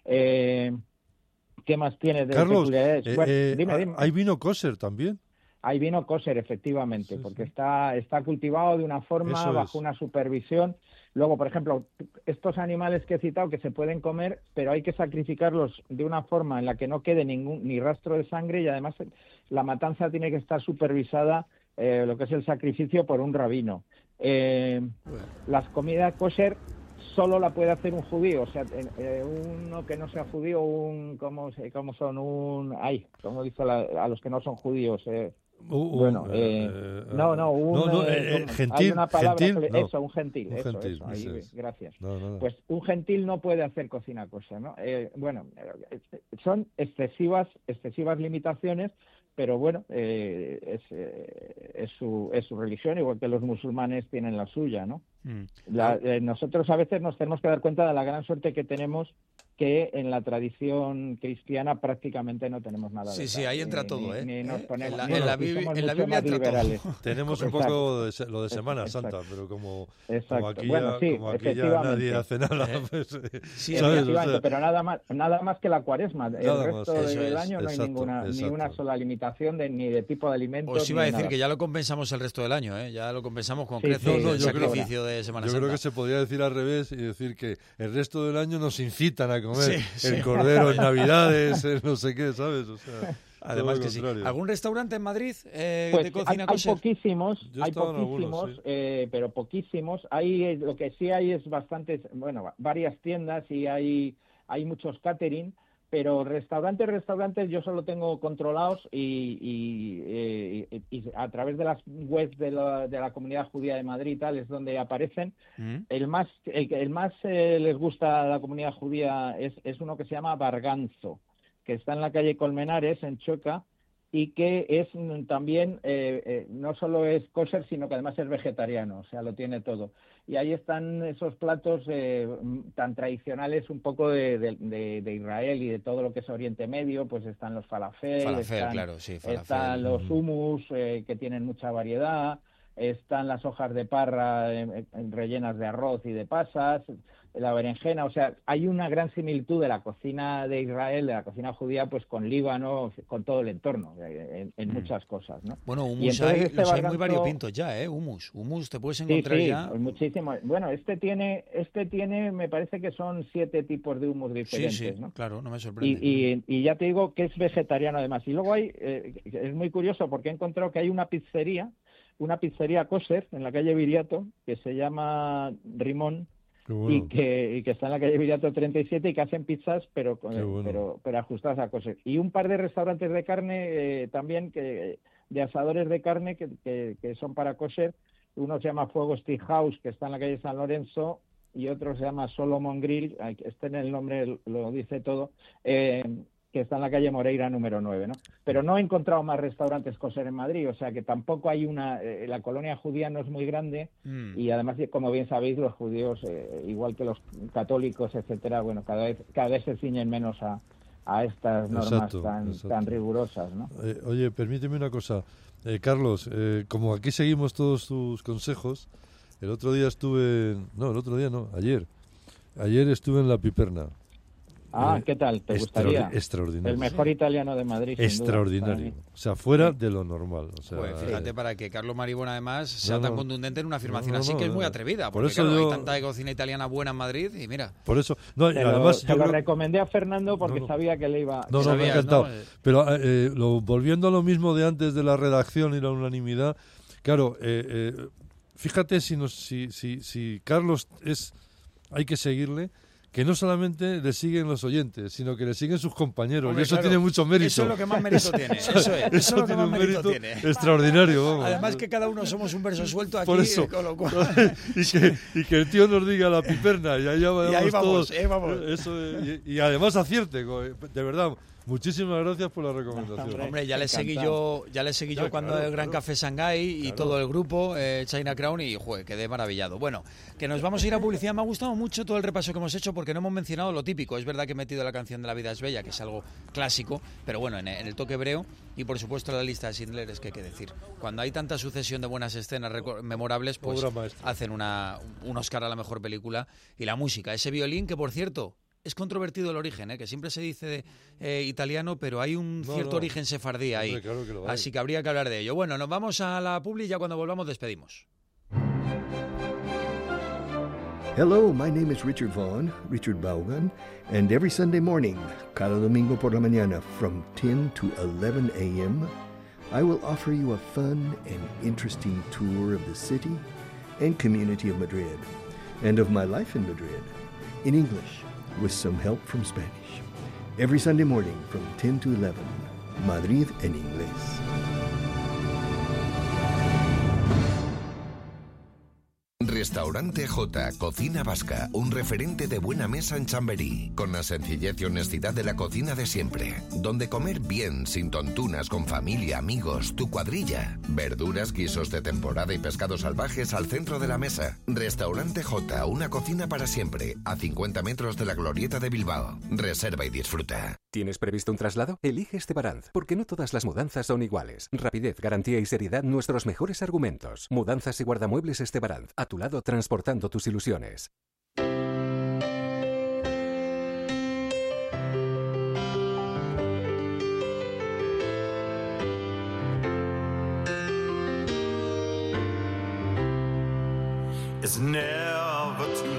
Eh, ¿Qué más tiene de Carlos, peculiaridades? eh, Bueno, eh, dime, dime. ¿hay vino kosher también? Hay vino kosher, efectivamente, Sí, porque sí. está, está cultivado de una forma, Eso bajo es. una supervisión. Luego, por ejemplo, estos animales que he citado que se pueden comer, pero hay que sacrificarlos de una forma en la que no quede ningún ni rastro de sangre y además la matanza tiene que estar supervisada, eh, lo que es el sacrificio, por un rabino. Eh, las comidas kosher solo la puede hacer un judío, o sea, eh, uno que no sea judío, un ¿cómo, cómo son? Un ay, ¿cómo dice la, a los que no son judíos? Eh, Uh, uh, bueno, eh, eh, eh, no, no, un, no, no, eh, eh, como- gentil, hay una palabra gentil, que le- no. eso, un gentil, Un eso, gentil, eso, ahí, eso es. gracias. No, no, no. Pues un gentil no puede hacer cocina kosher, ¿no? Eh, bueno, eh, son excesivas, excesivas limitaciones, pero bueno, eh, es, eh, es, su, es su religión, igual que los musulmanes tienen la suya, ¿no? Mm. La- eh, nosotros a veces nos tenemos que dar cuenta de la gran suerte que tenemos, que en la tradición cristiana prácticamente no tenemos nada de Sí, eso. sí, ahí entra Ni- todo, ni- ¿eh? ni nos ¿Eh? ponemos- En la- ni- en la ni Biblia- somos en la mucho Biblia más entra todo. liberales. Tenemos un Exacto. poco de se- lo de Semana Exacto. Santa, pero como, Exacto. como aquí, Bueno, ya, sí, como aquí ya efectivamente. nadie hace nada, Eh, pues, eh, sí, ¿sabes? O Efectivamente, sea, pero nada más, nada más que la cuaresma. El Nada resto más, eso del es, año no hay exacto, ninguna, ni exacto. una sola limitación de, ni de tipo de alimentos. Os iba a ni decir nada. que ya lo compensamos el resto del año, ¿eh? Ya lo compensamos con Sí, creces sí, No, no, el yo creo- sacrificio de Semana Yo Santa. creo que se podría decir al revés y decir que el resto del año nos incitan a comer Sí, el sí. cordero en Navidades, el no sé qué, ¿sabes? O sea, Además todo que lo sí. contrario. ¿Algún restaurante en Madrid eh, Pues de hay, cocina hay kosher? poquísimos, Yo he hay estado en algunos, poquísimos, sí. eh, pero poquísimos. Hay eh, lo que sí hay es bastantes, bueno, va- varias tiendas y hay hay muchos catering, pero restaurantes, restaurantes yo solo tengo controlados y, y, eh, y- y a través de las webs de la, de la Comunidad Judía de Madrid y tal es donde aparecen. Mm. El más el que el más eh, les gusta a la comunidad judía es, es uno que se llama Barganzo, que está en la calle Colmenares, en Chueca, y que es mm, también, eh, eh, no solo es kosher, sino que además es vegetariano, o sea, lo tiene todo. Y ahí están esos platos eh, mm, tan tradicionales un poco de, de- de- de Israel y de todo lo que es Oriente Medio, pues están los falafel, Falafel, están, claro, sí, falafel. están los Ujú. hummus, eh, que tienen mucha variedad, están las hojas de parra eh, eh, rellenas de arroz y de pasas, la berenjena, o sea, hay una gran similitud de la cocina de Israel, de la cocina judía, pues con Líbano, con todo el entorno, eh, en, en Mm. muchas cosas, ¿no? Bueno, Y humus entonces hay, este los hay muy Barganzo- variopintos ya, ¿eh? Humus, humus te puedes Sí, encontrar sí, ya. pues muchísimo. Bueno, este tiene, este tiene, me parece que son siete tipos de hummus Sí, diferentes, sí, ¿no? claro, no me sorprende. Y, y, y ya te digo que es vegetariano además. Y luego hay, eh, es muy curioso porque he encontrado que hay una pizzería, una pizzería kosher en la calle Viriato, que se llama Rimón, Qué bueno. y, que, y que está en la calle Viriato treinta y siete y que hacen pizzas, pero, con- Qué bueno. pero, pero ajustadas a kosher. Y un par de restaurantes de carne eh, también, que de asadores de carne que, que, que son para kosher. Uno se llama Fuego Steakhouse, que está en la calle San Lorenzo, y otro se llama Solomon Grill, ay, que este en el nombre lo dice todo, eh, que está en la calle Moreira número nueve, ¿no? Pero no he encontrado más restaurantes kosher en Madrid, o sea que tampoco hay una... eh, la colonia judía no es muy grande Mm. y además, como bien sabéis, los judíos, eh, igual que los católicos, etcétera, bueno, cada vez cada vez se ciñen menos a, a estas normas Exacto, tan, exacto. tan rigurosas, ¿no? Eh, oye, permíteme una cosa. Eh, Carlos, eh, como aquí seguimos todos tus consejos, el otro día estuve... en- No, el otro día no, ayer. Ayer estuve en La Piperna. Ah, eh, ¿qué tal? ¿Te extraordi- gustaría? Extraordinario. El mejor italiano de Madrid, sin duda, Extraordinario. para mí. O sea, fuera de lo normal. O sea, Pues fíjate, eh, para que Carlos Maribón además sea No, tan no. contundente en una afirmación No, no, así, no, que es muy no. atrevida, Por porque eso claro, yo- hay tanta cocina italiana buena en Madrid y mira. por eso. No, y Se lo- además, se yo lo creo- recomendé a Fernando porque No, no. sabía que le iba... No, que no, le me ha iba- Sabías, encantado. ¿no? Eh. Pero eh, lo, volviendo a lo mismo de antes de la redacción y la unanimidad, claro, eh, eh, fíjate si, nos, si, si, si Carlos es, hay que seguirle, que no solamente le siguen los oyentes, sino que le siguen sus compañeros. Hombre, y eso claro, tiene mucho mérito. Eso es lo que más mérito tiene. Eso es, eso es lo que tiene más un mérito mérito tiene. extraordinario. Vamos. Además que cada uno somos un verso suelto aquí, Por eso. eh, con lo cual... y, que, y que el tío nos diga la piperna y allá vamos, Y ahí vamos, todos. eh, vamos. Eso, eh, y, y además acierte, co- de verdad. Muchísimas gracias por la recomendación. Hombre, ya le seguí yo, ya le seguí yo Ya, cuando claro, el Gran claro. Café Shanghái y Claro. todo el grupo eh, China Crown y joder, quedé maravillado. Bueno, que nos vamos a ir a publicidad. Me ha gustado mucho todo el repaso que hemos hecho porque no hemos mencionado lo típico. Es verdad que he metido la canción de La vida es bella, que es algo clásico, pero bueno, en, en el toque hebreo y por supuesto la lista de Schindler es que hay que decir. Cuando hay tanta sucesión de buenas escenas reco- memorables, pues Obra maestra. hacen una, un Oscar a la mejor película. Y la música, ese violín que por cierto... Es controvertido el origen, ¿eh? Que siempre se dice de, eh, italiano, pero hay un No, cierto no. origen sefardí ahí. Hombre, claro que lo hay. Así que habría que hablar de ello. Bueno, nos vamos a la publi y ya cuando volvamos despedimos. Hello, my name is Richard Vaughn, Richard Vaughan, and every Sunday morning, cada domingo por la mañana, from ten to eleven a.m., I will offer you a fun and interesting tour of the city and community of Madrid, and of my life in Madrid, in English, with some help from Spanish. Every Sunday morning from ten to eleven, Madrid en inglés. Restaurante J, Cocina Vasca, un referente de buena mesa en Chamberí, con la sencillez y honestidad de la cocina de siempre, donde comer bien, sin tontunas, con familia, amigos, tu cuadrilla, verduras, guisos de temporada y pescados salvajes al centro de la mesa. Restaurante J, una cocina para siempre, a cincuenta metros de la Glorieta de Bilbao. Reserva y disfruta. ¿Tienes previsto un traslado? Elige Estebaranz, porque no todas las mudanzas son iguales. Rapidez, garantía y seriedad, nuestros mejores argumentos. Mudanzas y guardamuebles Estebaranz, a tu lado transportando tus ilusiones. It's never too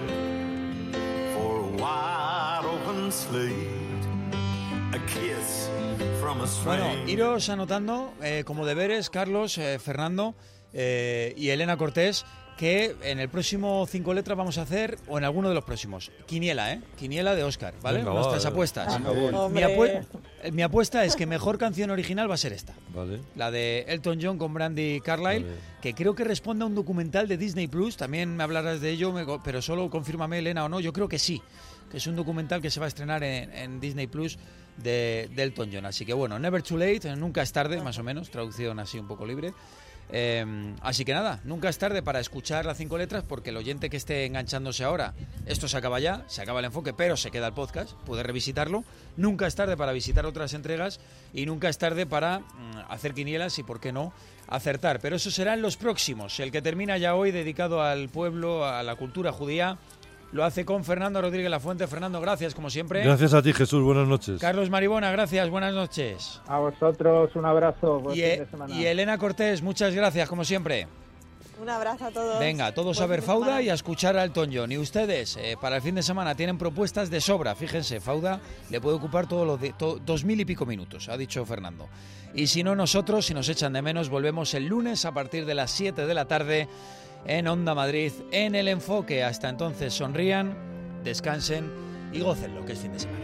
late for a wide open slate. A kiss from a Bueno, stranger. iros anotando eh, como deberes, Carlos, eh, Fernando eh, y Elena Cortés, que en el próximo Cinco Letras vamos a hacer, o en alguno de los próximos, quiniela, ¿eh? Quiniela de Oscar, ¿vale? Venga, Nuestras va, apuestas. por favor. Mi, Hombre. apue- eh, mi apuesta es que mejor canción original va a ser esta. Vale. La de Elton John con Brandy Carlile, Vale. que creo que responde a un documental de Disney Plus. También me hablarás de ello, me co- pero solo confírmame, Elena, o no. Yo creo que sí, que es un documental que se va a estrenar en, en Disney Plus de, de Elton John. Así que bueno, Never Too Late, nunca es tarde, más o menos, traducción así un poco libre. Eh, así que nada, nunca es tarde para escuchar las cinco letras, porque el oyente que esté enganchándose ahora, esto se acaba ya, se acaba el enfoque, pero se queda el podcast, puede revisitarlo. Nunca es tarde para visitar otras entregas y nunca es tarde para mm, hacer quinielas y, por qué no, acertar. Pero eso será en los próximos. El que termina ya hoy, dedicado al pueblo, a la cultura judía, lo hace con Fernando Rodríguez Lafuente. Fernando, gracias como siempre. Gracias a ti, Jesús. Buenas noches. Carlos Maribona, gracias, buenas noches. A vosotros un abrazo. Buen Y, fin eh, de semana. y Elena Cortés, muchas gracias como siempre. Un abrazo a todos. Venga, todos a Buen ver fin de Fauda semana. y a escuchar a Elton John. Y ustedes, eh, para el fin de semana, tienen propuestas de sobra. Fíjense, Fauda le puede ocupar todos los de, to- dos mil y pico minutos, ha dicho Fernando. Y si no, nosotros, si nos echan de menos, volvemos el lunes a partir de las siete de la tarde en Onda Madrid, en El Enfoque. Hasta entonces, sonrían, descansen y gocen lo que es fin de semana.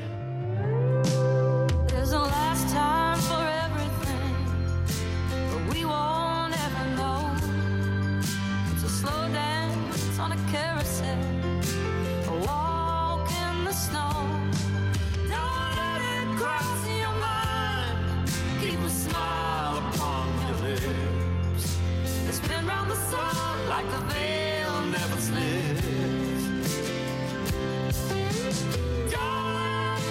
There's a last time for everything, but we won't ever know. It's a slow dance on a carousel, a walk in the snow. Don't let it cross your mind, keep a smile upon your lips. Spin round the sun like the veil never slips. Darling,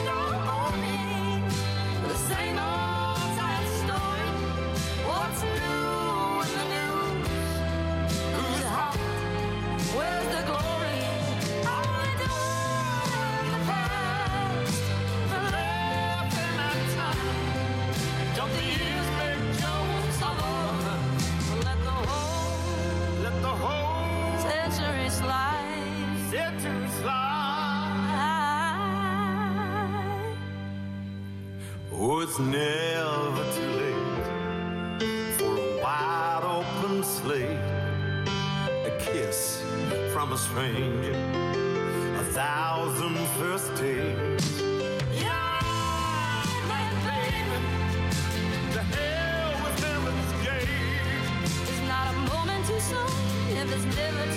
Oh, it's never too late for a wide open slate, a kiss from a stranger, a thousand first dates. Yeah, my baby, to hell with heaven's gate. It's not a moment too soon if it's never